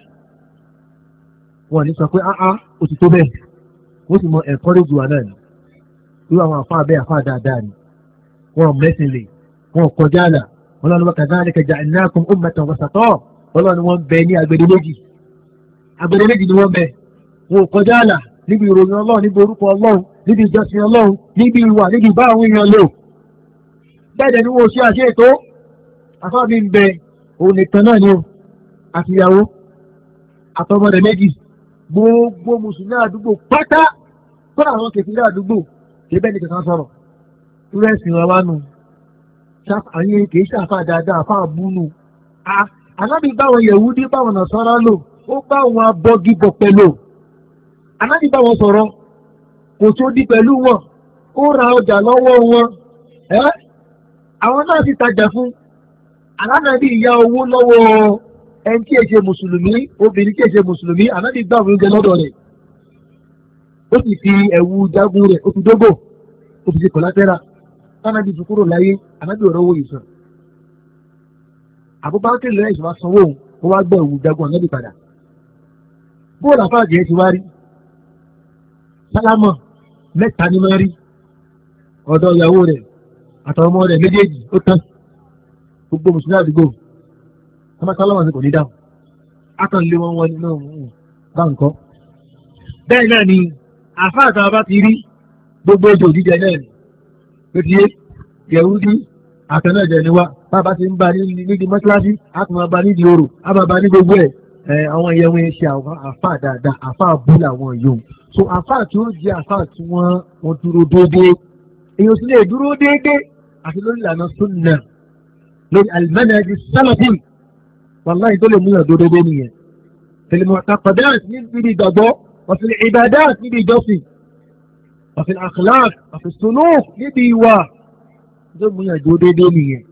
wọ́n ní sọ pé áá ó ti tó bẹ́ẹ̀ ó sì mọ encourage wa náà ni irú àwọn àfa abẹ́ àfa dáadáa ni wọ́n mẹ́sìn lè wọ́n kọjá àlà wọ́n lọ́nà wọ́n kadhalika ja'alnakum ummatan wasata wọ́n lọ́nà wọ́n bẹ ní agbede méjì agbede méjì ni wọ́n bẹ wọ́n kọjá àlà níbi ìròyìn Ọlọ́run níbi orúkọ Ọlọ́run níbi ìjọsìn Ọlọ́run níbi ìwà níbi bá àwọn èèyàn lò bẹ́ẹ̀ ni wọ́n ṣe àṣẹ ètò afáàbí ń bẹ òun nìkan náà ni o àtìyàwó àtọmọdé méjì gbogbo mùsùlùmí àdúgbò pátá tó àwọn kèfìrí àdúgbò kì í bẹ́ẹ̀ ni kankan sọ̀rọ̀ irú ẹ̀sìn wa wá nù àyè kì í ṣàfà dáadáa àfà àbúnú ànábì báwọn Yẹ̀húdí báwọn Nàsárà lò ó báwọn abọ́gibọ̀ pẹ̀lú ànábì báwọn sọ̀rọ̀ kò tó di pẹ̀lú wọn ó ra ọjà lọ́wọ́ wọn ẹ́ àwọn náà sì tajà fún ànábì ìyá owó lọ́wọ́ ẹni tí èṣe mùsùlùmí obìnrin tí èṣe mùsùlùmí ànábì gbà wọn oúnjẹ lọ́dọ̀ rẹ̀ ó sì fi ẹ̀wù jagun rẹ̀ ó fi dógò ó fi ṣe kọ̀látẹ́rà ànábì fi kúrò láyé ànábì ọ̀rọ̀ owó ìsàn Abubakar lẹ́yìn ìṣòwò sanwó ó wá gbọ́ ẹ̀wù jagun ànábì padà bóòlù àfáàjẹ́ ti wá rí sálámọ̀ mẹ́ta ní máa rí ọ̀dọ̀ ìyàwó rẹ̀ àtàwọn ọmọ rẹ̀ méjèèjì ó tán gbogbo mùsùlùmí àdúgbò ọmọ sálámọ̀ sí kò ní dáhùn akànlé wọn wọn nínú bá nǹkan. bẹ́ẹ̀ náà ni àfáàtà bá ti rí gbogbo ètò òjíjẹ náà ni ó ti yé Yẹhudi àtẹnájẹ ni wá bàbá ti ń bá nídìí mọ́ṣáláṣí àtúmọ̀ bá nídìí orò àbàbà ní gbogbo ẹ̀ àwọn ìyẹn wọn ṣe àfáà dáadáa àfáà bú làwọn yòó so àfáà tí ó jẹ́ àfáà tí wọ́n wọ́n dúró déédéé èèyàn sì lè dúró déédéé àti lórí ìlànà sunna lórí al-manhaj as-salafi wàláhì tó lè mú yàn dúró déédéé nìyẹn fil mu'taqadat níbi ìgbàgbọ́ wa fil ibadat níbi ìjọsìn wa fil akhlaq wa fil suluk níbi ìwà tó mú yàn dúró déédéé nìyẹn.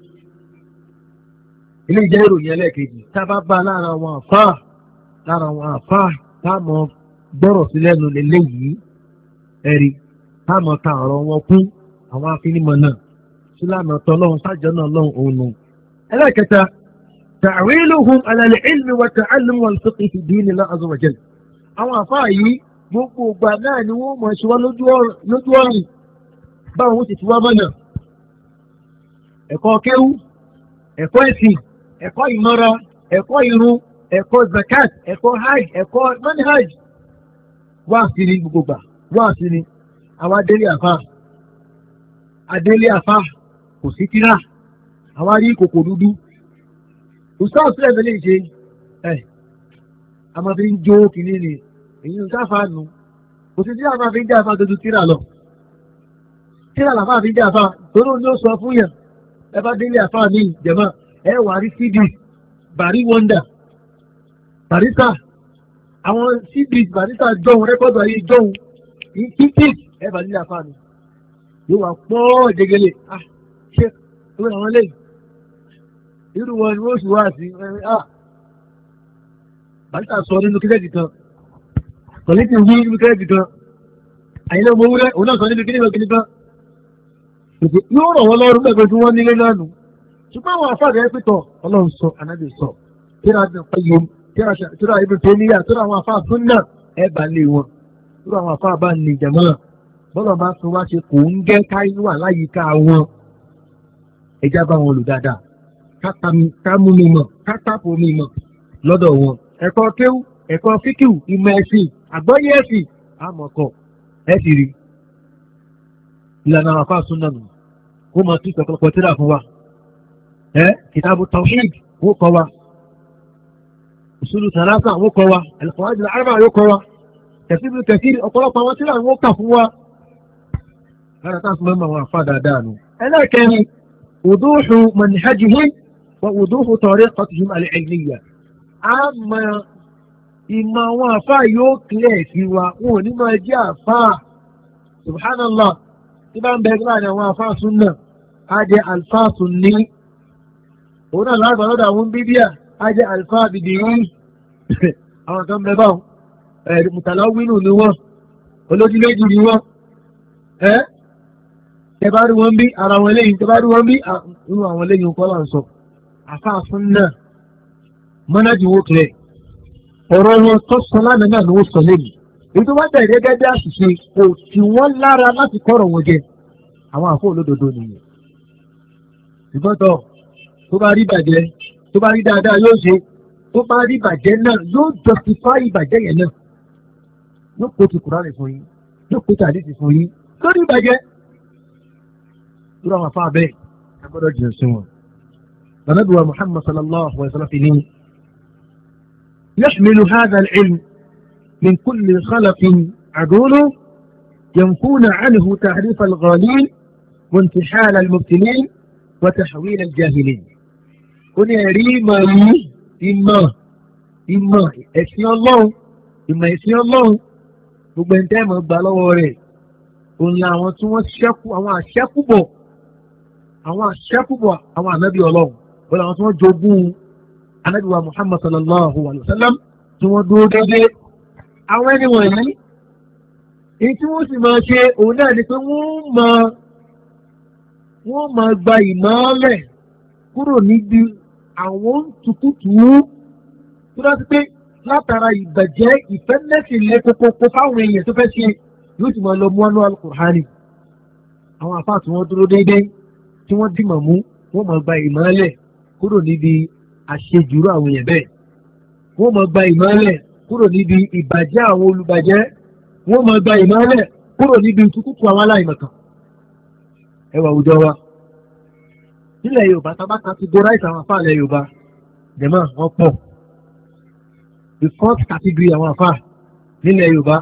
ilé ìjẹ́ ìròyìn ẹlẹ́ẹ̀kejì tá a bá bá lára àwọn àfáà lára àwọn àfáà táàmù gbọ́rọ̀ sí lẹ́nu lélẹ́yìí ẹ̀rí táàmù ta ọ̀rọ̀ wọn kún àwọn afinimọ̀ náà sílámù tọ́lọ́hún sájọ́ náà lọ́hún òun nù. ẹlẹ́ẹ̀kẹta ta'wiluhum ala al-ilmi wa ta'allum wal fiqh fi dinillah azza wa jalla. àwọn àfáà yìí gbogbo ìgbà náà ni wọ́n mọ̀ ṣe wá lójú ọ̀rìn báwọn ó sì ti wá mọ́nà. ẹ̀kọ́ kéwú ẹ̀kọ́ ẹ̀sìn ẹ̀kọ́ ìmọ̀ra ẹ̀kọ́ irun ẹ̀kọ́ zakat ẹ̀kọ́ hajj ẹ̀kọ́ manhaj wá sí ní gbogbo gbà wá sí ní àwọn adélé àfá adélé àfá kò sí tíra àwọn arí kòkò dúdú ustaz sílẹ̀ mẹ́lẹ̀ ṣe ẹ̀ a máa fi ń jó kìíní ni èyí ń sáfà nù kò sí tíra máa fi ń jẹ́ àfá dojú tíra lọ tíra làfá fi ń jẹ́ àfá torí ní ó sọ fún yàn ẹ bá délé àfá ní ìjẹ̀mọ́ ẹ wà rí cd bàrí wonder barista àwọn cds barista jọ̀hún rẹ́kọ̀dù ayé jọ̀hún ní kíkì ẹ bà nílẹ̀ àfá mi yóò wá pọ́ jẹgẹlẹ ah ṣe ìwé àwọn lẹ́yìn irú wọn ni wọ́n sì wá sí ah barista sọ nínú kíkẹ́ẹ̀tì kan kọ̀lẹ́tì wí nínú kíkẹ́ẹ̀tì kan àyìnlẹ́ ọmọ ewúrẹ́ òun náà sọ nínú kíkẹ́ẹ̀tì kan kan yóò rọ̀ wọ́n lọ́rùn pẹ̀lú tí wọ́n nílé náà nù ṣùgbọ́n àwọn àfáàdé ẹ̀ pẹ̀tọ̀ ọlọ́run sọ anábì sọ tíra ní ọ̀pẹ́ yom tíra Ibn Taymiyyah tíra àwọn afá súnà ẹ bá lé wọn tíra àwọn afá bá ní ìjàmọ́ bọ́lá bá tún wá ṣe kò ń gẹ́ káyọ̀ wà láyìíká wọn ẹja bá wọn lò dáadáa ká mú mi mọ̀ ká tàpọ̀ mi mọ̀ lọ́dọ̀ wọn ẹ̀kọ́ kéwú ẹ̀kọ́ fíkìwù ìmọ̀ ẹ̀sìn àgbọ́yé ẹ̀sìn àmọ̀kọ̀ ẹ̀ sì rí ìlànà àwọn afá súnà nù kó mọ̀ sí ìtọ̀kọ̀lọpọ̀ tíra fún wa ẹ̀ kìtàbù tawhid wó kọ́ wa usulu thalatha wó kọ́ wa al-qawaid al-arba'a wó kọ́ wa tafsir Ibn Kathir ọ̀pọ̀lọpọ̀ àwọn tíra wó kà fún wa lára táà fún mẹ́mọ̀ àwọn afá dáadáa nù. ẹlẹ́kẹ̀rin wuduhu manhajihim wa wuduhu tariqatihim al-ilmiyya a mọ ìmọ̀ àwọn afá yóò kílẹ̀ sí wa wọn ò ní máa jẹ́ afá subhanallah tí bá ń bẹ láàrin àwọn afá súnà á jẹ́ alfa sunni òun náà láàrín ọ̀dọ̀ àwọn bíbíà á jẹ́ alfa bìdìrí àwọn kan bẹ báwọn ẹ̀rì mùtàláwínù ni wọ́n olójú méjì ni wọ́n ẹ́ tẹbárí wọn bí ara wọn lẹ́yìn tẹbárí wọn bí inú àwọn lẹ́yìn kọ́ là ń sọ afá súnà mọ́nájì wó kílẹ̀ ọ̀rọ̀ wọn tó sọ lánàá náà ni ó sọ lẹ́yìn èyí tó bá tẹ̀lé gẹ́gẹ́ bí àṣìṣe kò tí wọ́n lára láti kọ́rọ̀ wọn jẹ àwọn àfọ olódodo nìyẹn ṣùgbọ́n tó tó bá rí bàjẹ́ tó bá rí dáadáa yóò ṣe tó bá rí bàjẹ́ náà yóò justify ìbàjẹ́ yẹn náà yóò kó ti Kùránì fún yín yóò kó ti àdìsí fún yín lórí ìbàjẹ́ lórí àwọn afá bẹ́ẹ̀ agbọ́dọ̀ jìnnà sí wọn. Ànábì wa Muhammad sallallahu alayhi wa sallam fi ní yahmilu hadha al-ilm من كل خلق عدول ينفون عنه تعريف الغالين وانتحال المبتلين وتحويل الجاهلين قل يا ريما إما إما إسي الله إما إسي الله gbogbo ẹni tẹ́ mọ̀ gbà lọ́wọ́ rẹ̀ òun ni àwọn tí wọ́n ṣẹ́kù àwọn àṣẹ́kùbọ̀ àwọn àṣẹ́kùbọ̀ àwọn ànábì ọlọ́run wọ́n àwọn tí wọ́n jogún ànábì wa Muhammad sallallahu alayhi wa sallam tí wọ́n dúró déédéé àwọn ẹni wọ̀nyí èyí tí wọ́n sì máa ṣe òun náà ni pé wọ́n máa wọ́n máa gba ìmọ́lẹ̀ kúrò níbi àwọn tukutu tó dájú pé látara ìbàjẹ́ ìfẹ́ mẹ́sìn lé kókókó fáwọn èèyàn tó fẹ́ ṣe yóò sì máa lọ mú ọ́nà alukur'ani àwọn àfáà tí wọ́n dúró déédéé tí wọ́n dìmọ̀ mú wọ́n máa gba ìmọ́lẹ̀ kúrò níbi àṣejùrú àwọn èèyàn bẹ́ẹ̀ wọ́n máa gba ìmọ́lẹ̀ kúrò níbi ìbàjẹ́ àwọn olùbàjẹ́ wọ́n máa gba ìmọ́lẹ̀ kúrò níbi ìtukùtù àwọn aláìmọ̀kan ẹwà àwùjọ wa nílẹ̀ Yorùbá tá bá categorize àwọn afá ilẹ̀ Yorùbá jẹ̀mọ́ wọ́n pọ̀ the first category àwọn afá nílẹ̀ Yorùbá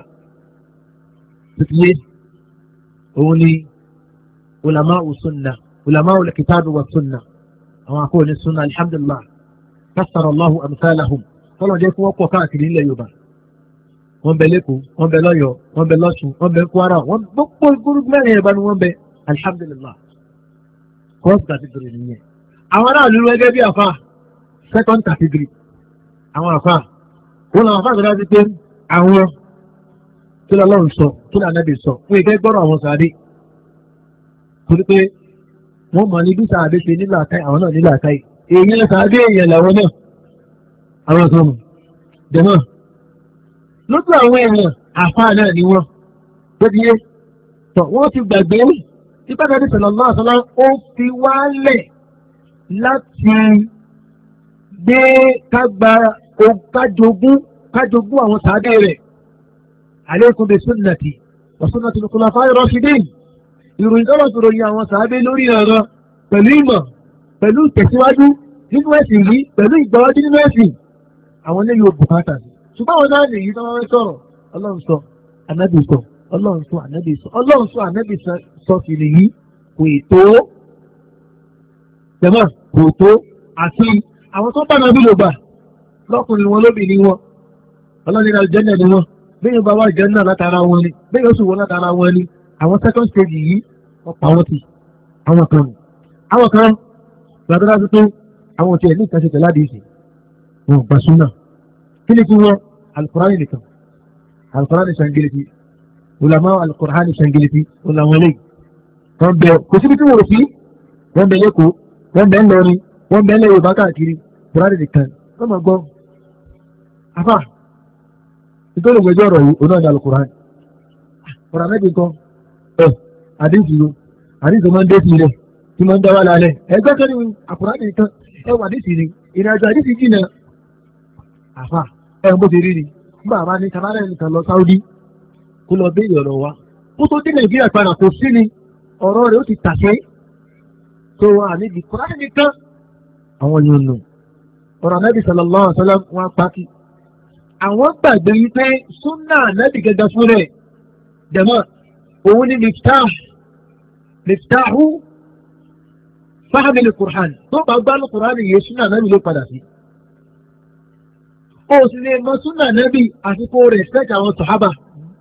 tuntun òun ni ulama usunna ulama ulkitabi wa sunna àwọn akọ́ ní sunna alhamdulillah kasara Allahu amsalahum kọ́lọ̀ jẹ́ kí wọ́n pọ̀ káàkiri nílẹ̀ Yorùbá wọ́n bẹ lẹ́kọ̀ọ́ wọ́n bẹ lọ́yọ̀ wọ́n bẹ lọ́ṣun wọ́n bẹ Kwara wọ́n gbogbo gbogbo mẹ́rin ẹ̀bá ni wọ́n bẹ alhamdulillah first category nìyẹn. àwọn aráàlú gẹ́gẹ́ bí àfa second category àwọn àfa wọn làwọn àfa àgbàdo ti pé àwọn kí ló lọ́run sọ kí ló ànábì sọ fún ìfẹ́ gbọ́dọ̀ àwọn sàádé torí pé wọ́n mọ̀ ní bí sàádé ṣe nílò àkáì àwọn náà nílò àkáì èèyàn sàádé èèyàn làwọn náà àwọn ọ̀sán mu jẹ̀mọ́ lójú àwọn èèyàn àfáà náà ni wọ́n tó di yé tọ̀ wọ́n ti gbàgbé nípa tàbí sallallahu alaihi wasallam ó fi wálẹ̀ láti gbé kágbá kájogún kájogún àwọn sàádé rẹ̀ alaykum bi sunnati wa sunnati al-khulafa'ir rashidin ìròyìn tó lọ́sọ̀ ròyìn àwọn sàádé lórí ọ̀rọ̀ pẹ̀lú ìmọ̀ pẹ̀lú ìtẹ̀síwájú nínú ẹ̀sìn yìí pẹ̀lú ìgbàwájú nínú ẹ̀sìn àwọn ilé yóò bùkátà sí ṣùgbọ́n àwọn náà nìyí tó wọ́n sọ̀rọ̀ ọlọ́run sọ ànábì sọ ọlọ́run sọ ànábì sọ ọlọ́run sọ ànábì sọ sí nìyí kò tó jẹ̀mọ́ kò tó àti àwọn tó bá náà bí ló gbà lọ́kùnrin wọn lóbìnrin wọn ọlọ́run náà jẹ́ náà ni wọn bẹ́ẹ̀ bá wà jẹ́ náà látara wọn ni bẹ́ẹ̀ oṣù wọn látara wọn ni àwọn second stage yìí ọ̀pọ̀ àwọn ti àwọn kan àwọn kan gbàdúrà tuntun àwọn òtí ẹ̀ ní ìkànṣe tẹ̀lá dìísì wọn gbà súnà kí ni kí wọn alukurani nìkan alukurani sangiliti ulama alukurani sangiliti ulamale wọn bẹ kò síbi tí wọn ò sí wọn bẹ lẹ́kọ̀ọ́ wọn bẹ ńlọrin wọn bẹ ńlẹ̀ Yorùbá káàkiri kurani nìkan wọn máa gbọ́ àfà nítorí ìgbẹ́jọ́ ọ̀rọ̀ yìí oná ìdá Al-Qur'an ọ̀rọ̀ àmẹ́bí kan ẹ̀ àdéhùn ló àdéhùn máa ń dé sí ilẹ̀ tí máa ń dá wà lálẹ́ ẹgbẹ́ tó ní Al-Qur'an nìkan ẹ wà àdéhùn ni ìrìnàjò àdéhùn jìnnà àfà ẹ̀ ń bó ti rí ni nígbà máa ní kanada nìkan lọ Saudi kó lọ béèrè ọ̀rọ̀ wa kó tó dé Nàìjíríà padà kò sí ni ọ̀rọ̀ rẹ̀ ó ti tàṣẹ́ tó wà níbi Kùránì nìkan àwọn yóò nù ọ̀rọ̀ Ànábì sallallahu alaihi wasallam wọn pàkí àwọn gbàgbé wípé súnà Ànábì gẹ́gẹ́ fún rẹ̀ dẹ̀mọ́ òun ni miftah miftahu fahmil Kùránì tó bá gbá Kùránì yé súnà Ànábì ló padà sí ó sì lè mọ súnà Ànábì àsìkò rẹ̀ sẹ́jà àwọn sàhábà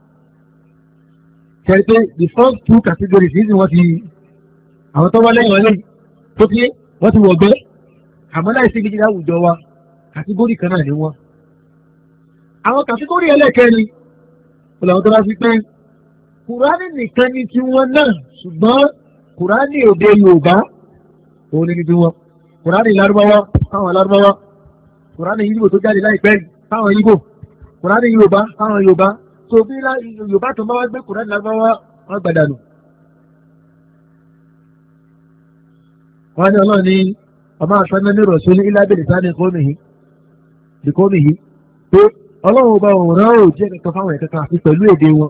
kẹ́rì pé the first two categories yìí wọ́n ti àwọn tó wá lẹ́yìn wọn lẹ́yìn tó ti wọ́n ti wọ̀gbẹ́ àmọ́ láì sí gidi láwùjọ wa kàtígórì kan náà ni wọ́n. àwọn kàtígórì ẹlẹ́kẹ́ni ọ̀làwọ̀n tó bá fi pé Kùránì nìkan ni ti wọn náà ṣùgbọ́n Kùránì èdè Yorùbá òun ni ti wọn. Kùránì Lárúbáwá fáwọn Lárúbáwá Kùránì Yíbò tó jáde láìpẹ́ fáwọn Yíbò Kùránì Yorùbá fáwọn Yorùbá tó bí Yorùbá tó máa wá gbé Kùránì Lárúbáwá wọn gbàdánù. wọ́n ní ọlọ́run ní ọmọ àṣánná ní rọ̀ṣọ́ ní ilá bẹ̀rẹ̀ sáà ní kọ́mì yìí pé ọlọ́run ọba òòrùn ó jẹ́ nìkan fáwọn ẹ̀kẹ́kẹ́ àti pẹ̀lú èdè wọn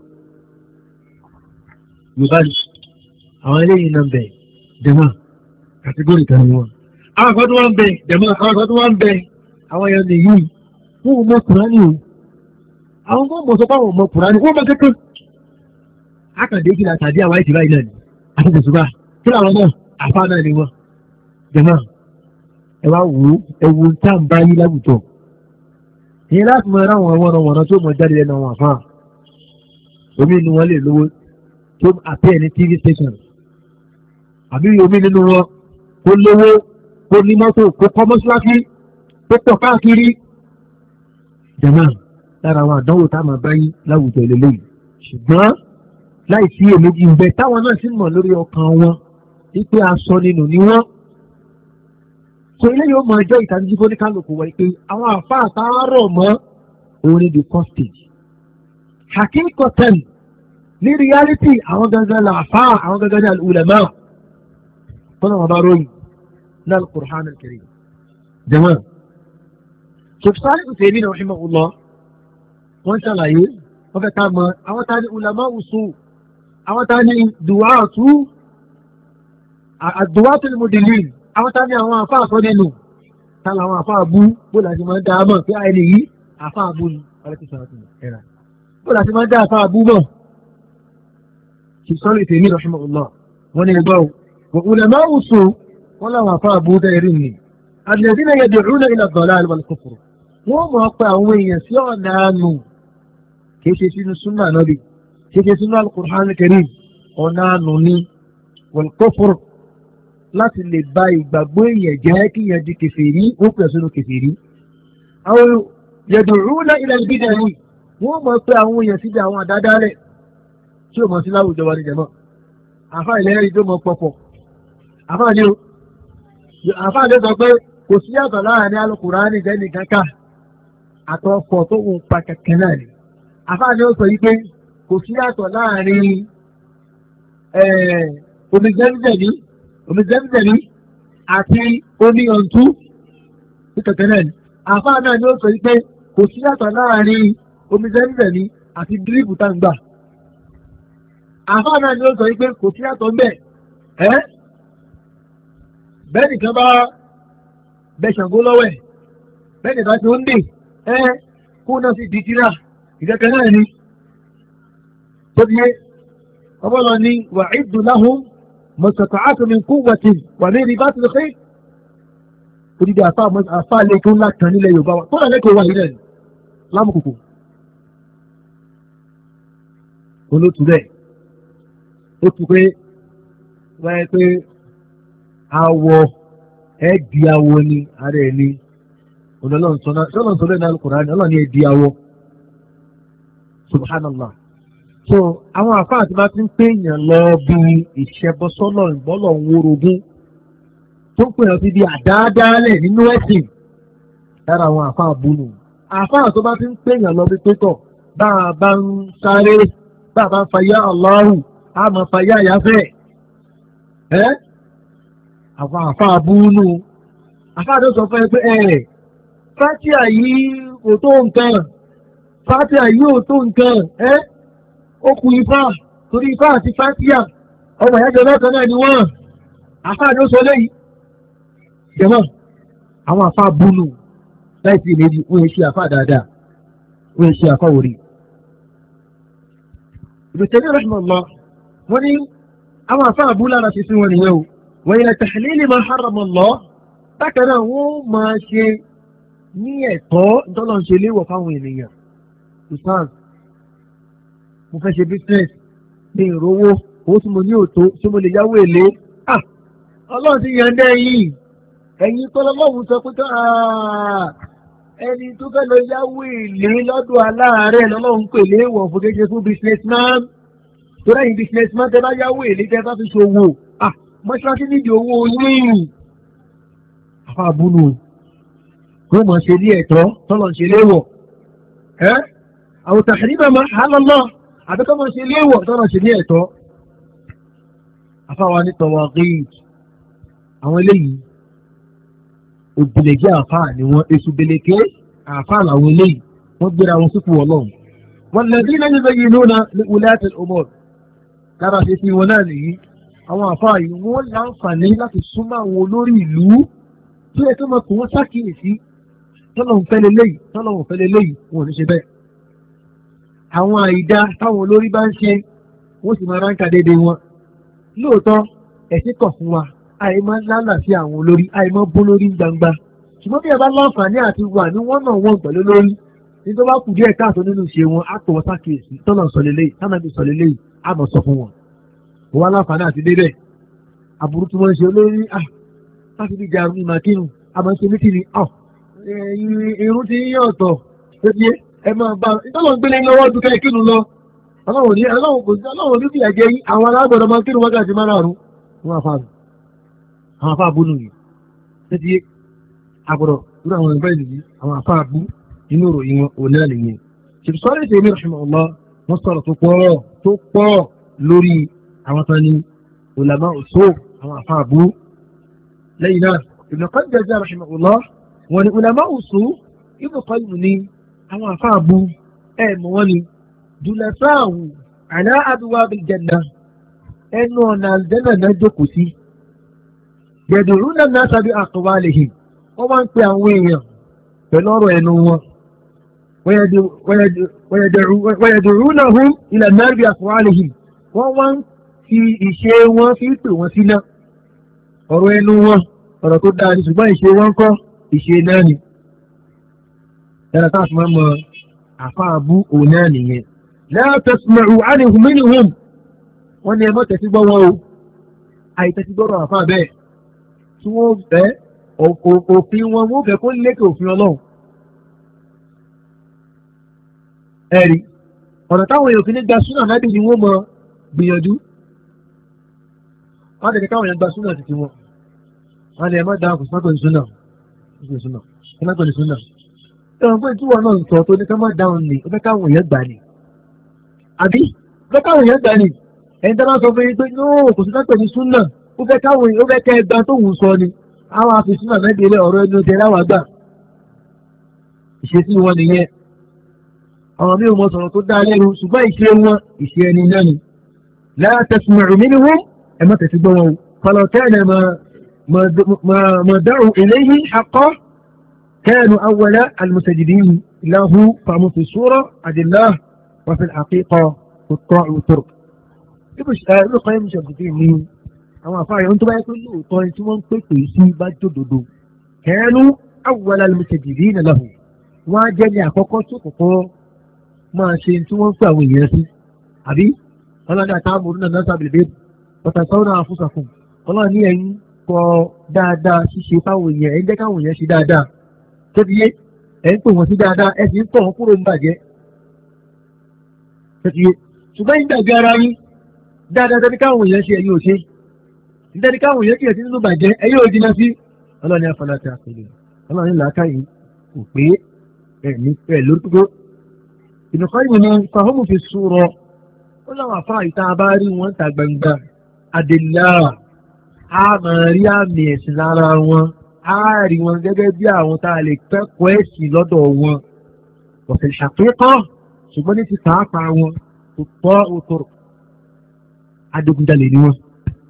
yorùbá ni àwọn eléyìí náà ń bẹ̀ dẹ̀mọ́ kàtígórì kan ni wọn. àwọn kan tó wá ń bẹ̀ dẹ̀mọ́ àwọn kan tó wá ń bẹ̀ àwọn èèyàn nìyí wọn ò mọ Kùránì o àwọn kan mọ̀ sọ pé àwọn ò mọ Kùránì wọ́n mọ kẹ́kẹ́ àkàndé kí la tàdí àwọn àìsí báyìí náà ni àti tẹ̀sùbá kí làwọn náà àfa náà ni wọn. jẹ̀mọ́ ẹ wá wò ó ẹ wo tá à ń bá yí láwùjọ ìyẹn láti mọ ẹráwọn ọmọ ọmọ ọ̀nà tó mọ jáde lẹ́nu àwọn àfáà omi inú wọn lè lówó tó àpẹ́ ní tv station àbí omi nínú wọn kó lówó kó ní mọ́tò kó kọ́ mọ́ṣáláṣí tó pọ̀ káàkiri jẹ̀mọ́ lára àwọn àdánwò tá a máa bá yí láwùjọ ìlélẹ́yìí ṣùgbọ́n láì sí èméjì ń bẹ táwọn náà sì mọ̀ lórí ọkàn wọn wípé aṣọ nínú ni wọ́n. so ilé yóò máa jẹ́ ìtàníjí fún oníkálukú wọ̀ pé àwọn àfáà àtàárọ̀ mọ́ òun ni the first stage. hakíkọ̀tẹ́n ní reality àwọn gangan là àfáà àwọn gangan ní al-ulama fún àwọn bá ròyìn ní al-Qur'an al-Karim. jẹ́mọ́ sọ̀tùsáàlì Uthaymin rahimahullah wọ́n ṣàlàyé wọ́n fẹ́ ká mọ àwọn tá ní ulama usul àwọn tá ní duwatu àdùwátò ní mọ̀dìlín àwọn tá ní àwọn àfáà sọ nínú tá làwọn àfáà bú bó láti máa ń dá a mọ̀ pé àìlè yìí àfáà bú ni ọ̀rẹ́ ti sọ̀rọ̀ tìǹbù ẹ̀rà bó láti máa ń dá àfáà bú mọ̀ kì í sọ́lé tèmi rahimahullah wọ́n ní ẹgbẹ́ o ulama usul wọ́n làwọn àfáà bú dẹ́rì ni alladhina yad'una ila ad-dalal wal kufr wọ́n mọ̀ pé àwọn èèyàn sí ọ̀nà àánú kì í ṣe sínú súnà Nábì kì í ṣe sínú al-Qur'an al-Karim ọ̀nà àánú ni wal kufr láti lè ba ìgbàgbọ́ èèyàn jẹ́ kí èèyàn di kèfèrí ó pẹ̀ sínú kèfèrí. àwọn yad'una ila al-bid'ah yìí wọ́n mọ̀ pé àwọn èèyàn síbi àwọn àdádálẹ̀ tí ó mọ̀ sí láwùjọ wa ní jẹ̀mọ́. àfa ìlẹ́rìí tó mọ̀ pọ̀pọ̀ àfa ni o àfa ni ó sọ pé kò sí yàtọ̀ láàrin al-Qur'ani jẹ́ni kankan àtọ̀fọ̀ tó ń pa kẹ̀kẹ́ náà ni. àfa ni ó sọ yìí pé kò sí yàtọ̀ láàrin omi jẹ́nìjẹ́ni omi zẹ́mzẹ́mí àti omi ọ̀ntú ní kẹ̀kẹ́ náà ni. àfáà náà ni ó sọ pé kò sí yàtọ̀ láàrin omi zẹ́mzẹ́mí àti dírípù tá ń gbà. àfáà náà ni ó sọ pé kò sí yàtọ̀ ńbẹ̀ ẹ́ bẹ́ẹ̀ nìkan bá bẹ Ṣàngó lọ́wọ́ ẹ̀ bẹ́ẹ̀ nìkan ti ń dè ẹ́ kó náà sì di tírà ìkẹ̀kẹ́ náà ni. tó ti yé ọmọ lọ ní wa'iddu lahum mọ̀sàtàátù min quwwatin wà ní ribatil khayl. odidi àfáà lẹ́kọ̀ọ́ ńlá kan nílẹ̀ Yorùbá wa tó rà lẹ́kọ̀ọ́ wà nílẹ̀ lámùkùkù. olótú bẹ́ẹ̀ ó tún pé wáyé pé awọ ẹ̀ẹ́dì awọ ni ara ẹ̀ ní ọlọ́run sọ lẹ́nu Al-Qur'an ọlọ́run ní ẹ̀ẹ́dì awọ subhanallah. so àwọn àfáà tí wọ́n ti ń pèèyàn lọ bí ìṣẹ́bọsọ́nà ìgbọ́lọ̀ ń worogún tó ń pèèyàn sí bí àdáadáalẹ̀ nínú ẹ̀sìn lára àwọn àfáà búnú àfáà tó bá ti ń pèèyàn lọ bí pétọ̀ bá a bá ń sáré bá a bá ń fayá Allahu a máa fayá àyáfẹ́ ẹ́ àwọn àfáà búnú àfáà tó sọ fún ẹ pé ẹ̀ fátíà yìí kò tó nǹkan fátíà yìí ò tó nǹkan ẹ́ ó kù ifá torí ifá àti fátíà ọmọ ìyájọ lọ́kàn náà ni wọ́n àfáà ló sọ lẹ́yìn jẹ́mọ́ àwọn àfáà búnú láìsí ìlédì wọ́n yẹ ṣe àfáà dáadáa wọ́n yẹ ṣe àfáà orí ìbùtẹ́lẹ̀ rahimahullah wọ́n ní àwọn àfáà bú lára ṣe sí wọn nìyẹn o wọ́n yẹ tahlil ma harrama Allah bákan náà wọ́n máa ṣe ní ẹ̀tọ́ ìtọ́lọ̀ ń ṣe léwọ̀ fáwọn ènìyàn ìsáàz mo fẹ́ ṣe business ní ìrówó owó tí mo ní òtó tí mo lè yáwó èlé ah ọlọ́run ti yàn dẹ́yìn ẹ̀yin tó lọ́wọ́ sọ pé ẹni tó fẹ́ lọ yáwó èlé lọ́dọ̀ aláàárẹ̀ lọ́lọ́run pè léwọ̀ fún kéṣe fún businessman tó rẹ̀yìn businessman tẹ́ bá yáwó èlé tẹ́ bá fi ṣòwò ah mọ́ṣáláṣí nídìí owó yín àfa àbúnú kó mọ̀ ṣe ní ẹ̀tọ́ tọ́lọ̀ ṣe léwọ̀ ẹ́ àwọn tàhírìmà máa hálọ́lọ́ àbíkọ́ mọ̀ ṣe léwọ̀ tọ́lọ̀ ṣe ní ẹ̀tọ́ afáwa ní tọwọ́gìd àwọn eléyìí òbílẹ̀jẹ́ àfáà ni wọ́n èṣù bèlèké àfáà làwọn eléyìí wọ́n gbéra wọn sípò ọlọ́run wọn lẹ́bí lẹ́yìn lẹ́yìn lónà ní wùlẹ́tẹ̀ ọmọ lára ṣe fi wọn náà nìyí àwọn àfáà yìí wọ́n láǹfààní láti súnmọ́ àwọn olórí ìlú tó yẹ kí wọ́n kò wọ́n ṣàkíyèsí tọ́lọ̀hún fẹ́lẹ̀ léyìí tọ́lọ̀hún fẹ́lẹ̀ léyìí wọn ò ní ṣe bẹ́ẹ̀. àwọn àìdá táwọn olórí bá ń ṣe wọ́n sì máa ránkà dédé wọn. lóòótọ́ ẹ̀sìn kọ̀ fún wa àì máa lálà sí àwọn olórí àì máa bó lórí gbangba. ṣùgbọ́n bí ẹ bá láǹfààní àti wà ní wọ́n náà wọ́n pẹ̀lú lórí ní tó bá kù díẹ̀ káàtó nínú ìṣe wọn á tọ̀ wọ́n ṣàkíyèsí tọ́lọ̀ sọ lélẹ́yìí tánàbí sọ lélẹ́yìí á mọ̀ sọ fún wọn. wọ́n wá láǹfààní àti débẹ̀ àbúrú tí wọ́n ń ṣe olórí ah láti bí jà ní màkínú àmọ́ ṣe mítìrì ọ̀ irun ti yín ọ̀tọ̀ ṣe ẹ máa bá ìtọ́lọ̀ ń gbélé lọ́wọ́ dúkẹ́ ìkínu lọ ọlọ́run ní ọlọ́run kò sí ọlọ́run ní fìyà jẹ yín àwọn alágbọ̀dọ̀ máa ń kírun wákàtí márùn-ún wọn àfa àwọn àfa àbúnú yìí ṣé ti àgbọ̀dọ̀ nínú àwọn ìbá ìlú yìí àwọn àfa àbú nínú ìròyìn wọn òun náà nìyẹn ṣètò sọ́ọ́rẹ́ ìṣe mi rẹ̀ ọ̀lọ́ wọ́n sọ̀rọ̀ tó pọ̀ tó pọ̀ lórí àwọn tán ní ulama usul àwọn àfa àbú lẹ́yìn náà Ibn Qayyim jẹ́ rahimahullah wọ́n ní ulama usul Ibn Qayyim ní àwọn àfáàbù ẹ̀mọ̀ wọn ni dùlẹ̀sáàwù ala abwabil janna ẹnu ọ̀nà àlùjànnà náà jókòó sí yad'una an-nasa bi aqwalihim wọ́n máa ń pe àwọn èèyàn pẹ̀lú ọ̀rọ̀ ẹnu wọn wa yad'unahum ila an-nar bi aqwalihim wọ́n wá ń fi ìṣe wọn fi pè wọ́n síná ọ̀rọ̀ ẹnu wọn ọ̀rọ̀ tó dáa ní ṣùgbọ́n ìṣe wọn kọ́ ìṣe náà ni ẹ̀rọ táà fún ọmọ àfáàbú òun náà nìyẹn la tasma'u anhum minhum wọ́n ní ẹmọ́ tẹ̀sí gbọ́ wọn o àìtẹ̀sí gbọ́rọ̀ àfáà bẹ́ẹ̀ tí wọ́n fẹ́ òfin wọn wọ́n fẹ́ kó lékè òfin ọlọ́run ẹ̀rí ọ̀nà táwọn èèyàn fi ní gba súnà nábì ni wọ́n mọ gbìyànjú wọ́n tẹ̀lé káwọn èèyàn gba súnà títí wọn wọ́n ní ẹmọ́ dáhùn kò sọ́kọ̀ ní súnà kò ní súnà ẹ̀wọ̀n pé tíwọ̀ náà ń sọ tó ní ká má dáhùn ní ó fẹ́ káwọn èèyàn gbà ní àbí ó fẹ́ káwọn èèyàn gbà ní ẹni tó máa sọ fún yín pé nóò kò sí ká pẹ̀lú súnà ó fẹ́ káwọn ó fẹ́ kẹ́ ẹ gbà tóun sọ ni àwọn afi súnà náà délé ọ̀rọ̀ ẹni tẹ láwàá gbà ìṣesí wọn nìyẹn àwọn mi ò mọ sọ̀rọ̀ tó dá lẹ́nu ṣùgbọ́n ìṣe wọn ìṣe ẹni náà ni la tasma'u minhum ẹ má tẹ̀sí gbọ́ wọn o falaw kana ma da'u ilayhi haqqan كانوا أول المسجدين له فهم في الصورة عد الله وفي الحقيقة الطاع والترك ابن قيم شبكتين مين أما فاعي أنتم بقى يقولوا طيب سوان كويكوي سي باجو دودو كانوا أول المسجدين له وجميع كوكو سوكو ما شين سوان فاوي ياسي أبي الله لا تعملون الناس بالبيت وتنسون أنفسكم الله ني أين كو دادا شيشي فاوي يا عندك أو يا شي دادا tẹ́tíyé ẹ̀ ń pè wọ́n sí dáadáa ẹ̀ sì ń tọ̀ wọ́n kúrò ń bàjẹ́ tẹ́tíyé ṣùgbọ́n ìgbàgbé ara yín dáadáa tẹ́tí káwọn èèyàn ṣe ẹ̀yìn òṣè tẹ́tí káwọn èèyàn kìí ẹ̀ sí nínú bàjẹ́ ẹ̀yìn òjìnà sí ọlọ́ni afọláta àpèlè ọlọ́ni làákàyè kò pé ẹ̀ ní ẹ̀ lórúkọ ìnùkọ́ yìí ni fàhómù fi sùúrọ̀ ó láwọn àfáà ìta bá rí wọn ta gbangba adìlá a máa rí àmì ẹ̀sìn lára wọn a rí wọn gẹ́gẹ́ bí àwọn tá a lè kẹ́kọ̀ọ́ ẹ̀sìn lọ́dọ̀ wọn ọ̀sẹ̀ ìṣàpẹ́kọ́ ṣùgbọ́n ní ti pàápàá wọn kò tọ́ òtòrò adigunjalè ni wọn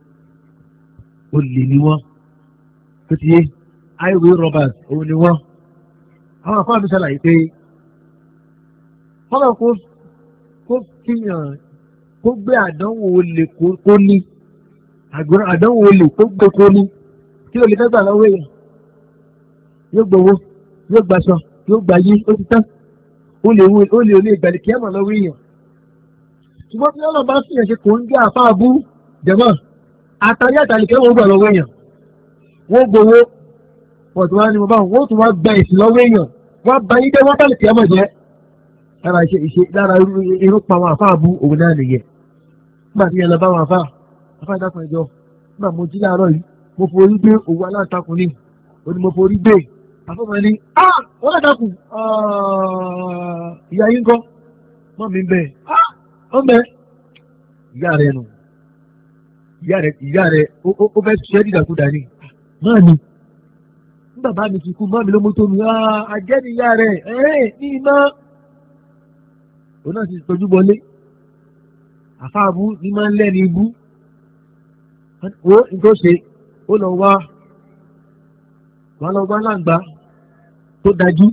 olè ni wọn tó ti yé highway robbers òun ni wọn àwọn àfáà mi ṣàlàyé pé kọ́lọ̀ kó kó fihàn kó gbé àdánwò olè kó ní àdánwò olè kó gbé kó ní kí olè fẹ́ gbà lọ́wọ́ èèyàn yóò gbowó yóò gbaṣọ yóò gbàyé ó ti tán olè olè olè ìgbàlè kí ẹ mọ̀ lọ́wọ́ èèyàn ṣùgbọ́n tí ọlọ́run bá fìyàn ṣe kò ń jẹ́ àfáà bú jẹ̀mọ́ àtàrí àtàlìkẹ́ wọn gbà lọ́wọ́ èèyàn wọ́n gbowó wọ́n tún wá ní mo bá wọn wọ́n tún wá gba ìsìn lọ́wọ́ èèyàn wọ́n bá yín dé wọ́n bá lè kí ẹ mọ̀ jẹ́ lára iṣẹ́ iṣẹ́ lára irú pa àwọn àfáà bú òun náà nìyẹn nígbà tí yẹn lọ bá àwọn àfáà àfáà dákun ẹjọ́ nígbà mo jí láàárọ̀ yìí mo forí gbé òwú aláǹtakùn ní òní mo forí gbé àfọ́mọ́ ní ah wọ́n lè dákun ìyá yín kọ́ mọ́ mi bẹ́ẹ̀ ah ó bẹ́ẹ̀ ìyá rẹ̀ nù ìyá rẹ̀ ìyá rẹ̀ ó fẹ́ ṣẹ́ dídàkudà ní náà ni ní bàbá mi ti kú mọ́ mi ló mú tó mi ah àjẹ́ ni ìyá rẹ̀ ẹ̀ ní iná òun náà ti tọ́jú bọlé àfáàbú ní máa ń lẹ́ni ibú ó nǹkan ṣe ó lọ wá wọ́n lọ wá aláǹgbá tó dájú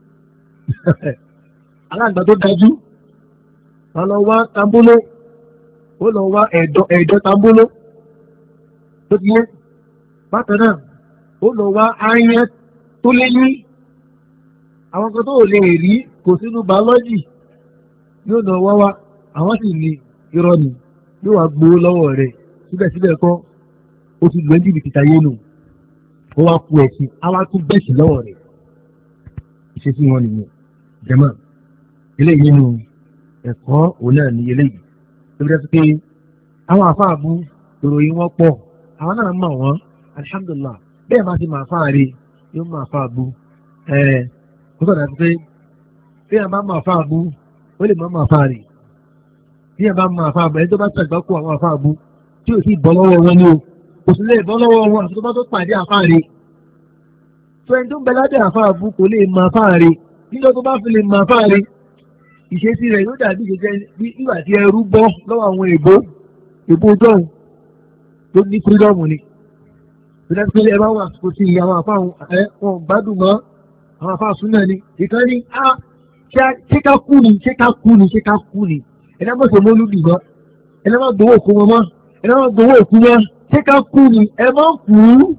aláǹgbá tó dájú wọ́n lọ wá tambóló ó lọ wá ẹ̀dọ̀ ẹ̀dọ̀ tambóló tó ti yé bákan náà ó lọ wá aáyán tó lé ní àwọn kan tó lè rí kò sínú bàọ́lọ́jì yóò lọ wá wá àwọn sì ní irọ́ ni yóò wá gbowó lọ́wọ́ rẹ̀ síbẹ̀síbẹ̀ kọ́ ó ti lọ jìbìtì tayé nù ó wá ku ẹ̀sìn á wá tún bẹ́ẹ̀sì lọ́wọ́ rẹ̀ ìṣesí wọn nìyẹn jẹ́mọ́ eléyìí nínú ẹ̀kọ́ òun náà ní eléyìí tó bí dẹ́sí pé àwọn àfáàbù ìròyìn wọn pọ̀ àwọn náà mọ̀ wọ́n alihamudulilá bẹ́ẹ̀ máa ti máa fáàrí yóò máa fáàbù ẹ̀ kó sọ̀rọ̀ àti pé bí ẹ̀ máa máa fáàbù ó lè máa máa fáàrí bí ẹ̀ bá máa fáàbù ẹni tó bá tẹ̀gbá kó àwọn àfáàbù tí ò sì bọ́ lọ́wọ́ wọn ni o kò sì lè bọ́ lọ́wọ́ wọn àti tó bá tó pàdé àfáàrí tó ẹni tó ń bẹ lábẹ́ àfáàbù kò lè máa fáàrí nígbà tó bá fi lè máa fáàrí ìṣesí rẹ̀ yóò dàbí ìṣẹ́jẹ́ bí ìgbà tí ẹrú bọ́ lọ́wọ́ àwọn èbó èbó dọ́hùn tó ní fírídọ́ọ̀mù ni ìdájọ́ pé ẹ bá wà kò sí àwọn àfa ẹ wọn gbádùn mọ́ àwọn àfa súnà ni ìkan ní á ṣé ká kú ni ṣé ká kú ni ṣé ká kú ni ẹ náà mọ̀sẹ̀ mọ́lúdì mọ́ ẹ náà má gbowó òkú wọn mọ́ ẹ náà má gbowó òkú mọ́ ṣé ká kú ni ẹ má kú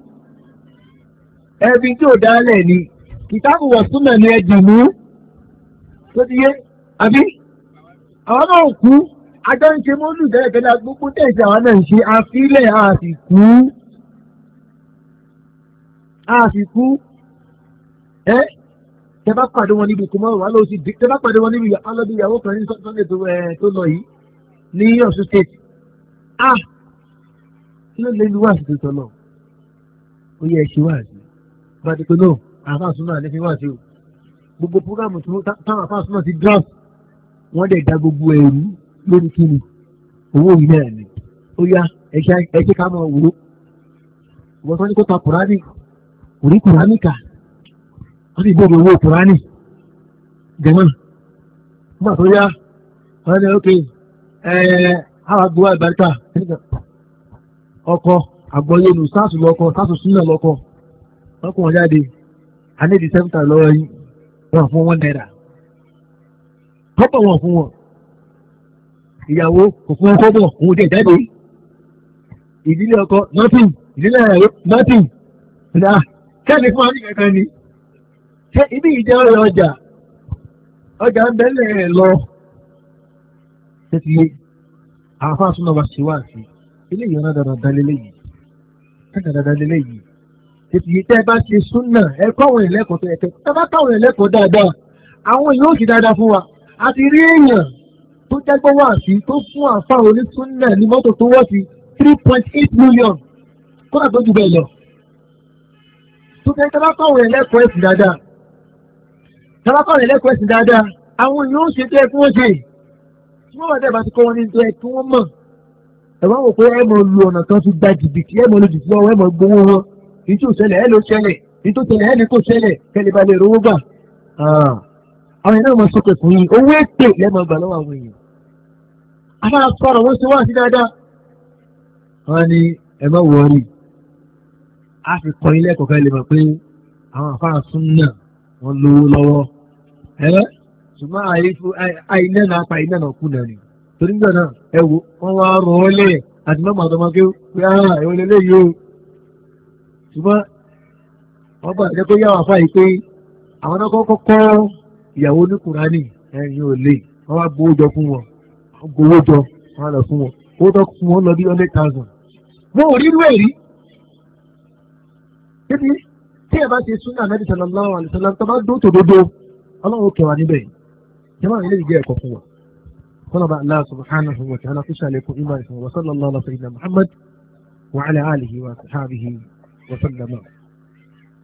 ẹbí tí ò dálẹ̀ ni kìtàbù wà súnà ni ẹ dì mú tó ti yé àbí àwọn náà kú ajá ń ṣe mọ́lúdì tẹ́lẹ̀tẹ́lẹ̀ gbogbo tẹ̀sí àwọn náà ń ṣe àfilẹ̀ àsìkú àsìkú ẹ́ tẹ́bá pàdé wọn níbi kùmọ́ wà lóò sí tẹ́bá pàdé wọn níbi alọ́bí ìyàwó kan ní sọ́tọ́lẹ̀ tó lọ yìí ní Ọ̀ṣun state ah kí ló lè ní wá sí tó lọ ó yẹ ṣe wá sí bá ti pé náà àfáàsùn náà ní fi wá sí o gbogbo programu táwọn àfáàsùn náà ti draft wọ́n dẹ̀ da gbogbo ẹ̀rú lórí kíni owó yìí náà ni ó yá ẹ̀ṣẹ́ ká máa wò ó wọ́n sọ ní kó ta kùránì kò rí kùránì kà wọ́n sì bóde owó kùránì jẹ̀mọ́ nígbà tó yá wọ́n ní ókè ẹ̀ẹ́ àwọn agbowó àgbàríkà ọkọ̀ àgbọ̀yé nù sáàsù lọ́kọ̀ sáàsù sílẹ̀ lọ́kọ̀ wọ́n kò wọ́n jáde anédi sẹ́ńtà lọ́wọ́ yìí wọ́n fún wọn náírà kọ́pọ̀ wọn fún wọn ìyàwó kò fún wọn kọ́pọ̀ òun dẹ̀ jáde ìdílé ọkọ nothing ìdílé ẹ̀rọ nothing ṣá kẹ́ni fún àmì kankan ni ṣé ibi ìjẹ́ ọ̀rẹ́ ọjà ọjà ń bẹ́lẹ̀ ẹ̀ lọ ṣé ti yé àwọn afáàsùn náà wá sí wá sí ilé ìyọ̀nà dandan lélẹ́yìí dandan lélẹ́yìí ṣé ti yé tẹ́ ẹ bá ṣe súnà ẹ kọ́ àwọn ìlẹ́kọ̀ọ́ tó yẹ kẹ́ ẹ bá kọ́ àwọn ìlẹ́kọ̀ọ́ dáadáa àwọn yóò ṣe dáadáa fún wa àti rí èèyàn tó jágbọ́ wá sí tó fún àfa onísúnnà ní mọ́tò tó wọ́ sí three point eight million kódà tó jù bẹ́ẹ̀ lọ. tó fẹ́ tẹ́ bá kọ̀wé ẹlẹ́kọ̀ọ́ ẹ̀sìn dáadáa sábà kọ́ ọ̀rẹ́ lẹ́kọ̀ọ́ ẹ̀sìn dáadáa àwọn èèyàn ó ṣe tó ẹ kí wọ́n ṣe tí wọ́n bá dẹ̀ bá ti kọ́ wọn ní tó ẹ kí wọ́n mọ̀ ẹ wá wò pé ẹ mọ̀ lu ọ̀nà kan fi gba jìbìtì ẹ mọ̀ lu jìbìtì ọwọ́ ẹ mọ̀ gbowó wọn èyí tó ṣẹlẹ̀ ẹ ló ṣẹlẹ̀ èyí tó ṣẹlẹ̀ ẹ ní kò ṣẹlẹ̀ kẹ́lẹ́ bá lè rówó gbà àwọn èèyàn mọ̀ sókè fún yín owó èpè lẹ́mọ̀ gbà lọ́wọ́ àwọn èèyàn afárá sọ̀rọ̀ wọ́n ṣe wá sí dáadáa wọ́n ní ẹ má wọrí a fi kọ́ ilé ẹ̀kọ́ kan lè mọ̀ pé àwọn afárá súnnà wọ́n lówó lọ́wọ́ ẹ́ ṣùgbọ́n àìnẹ́nà apá ìnẹ́nà kú náà ni torí nígbà náà ẹ wo wọ́n wá rọ̀ ọ́ lẹ̀ àti mọ́mọ́ àtọmọ́ké pé ara ẹ̀wọ̀n lélẹ́ yìí o ṣùgbọ́n wọ́n bá jẹ́ pé yàwó afá yìí pé àwọn náà kọ́kọ́ kọ́ ìyàwó ní Kùránì ẹ̀yìn ò lè wọ́n wá gbowó jọ fún wọn gbowó jọ wọ́n lọ fún wọn owó tó fún wọn lọ bí hundred thousand wọ́n ò rí irú ẹ̀ rí níbi tí ẹ bá ṣe súnà Ànábì sallallahu alaihi wasallam tó bá dó tòdodo ọlọ́run kẹwàá níbẹ̀ jẹ́mọ́ ilé ìjẹ́ ẹ̀kọ́ fún wa kọ́nà bá Allah subhanahu wa ta'ala fi ṣàlékún ìmọ̀ ìfún wa sallallahu alaihi wa sallam Muhammad wa ala alihi wa sahbihi wa sallama.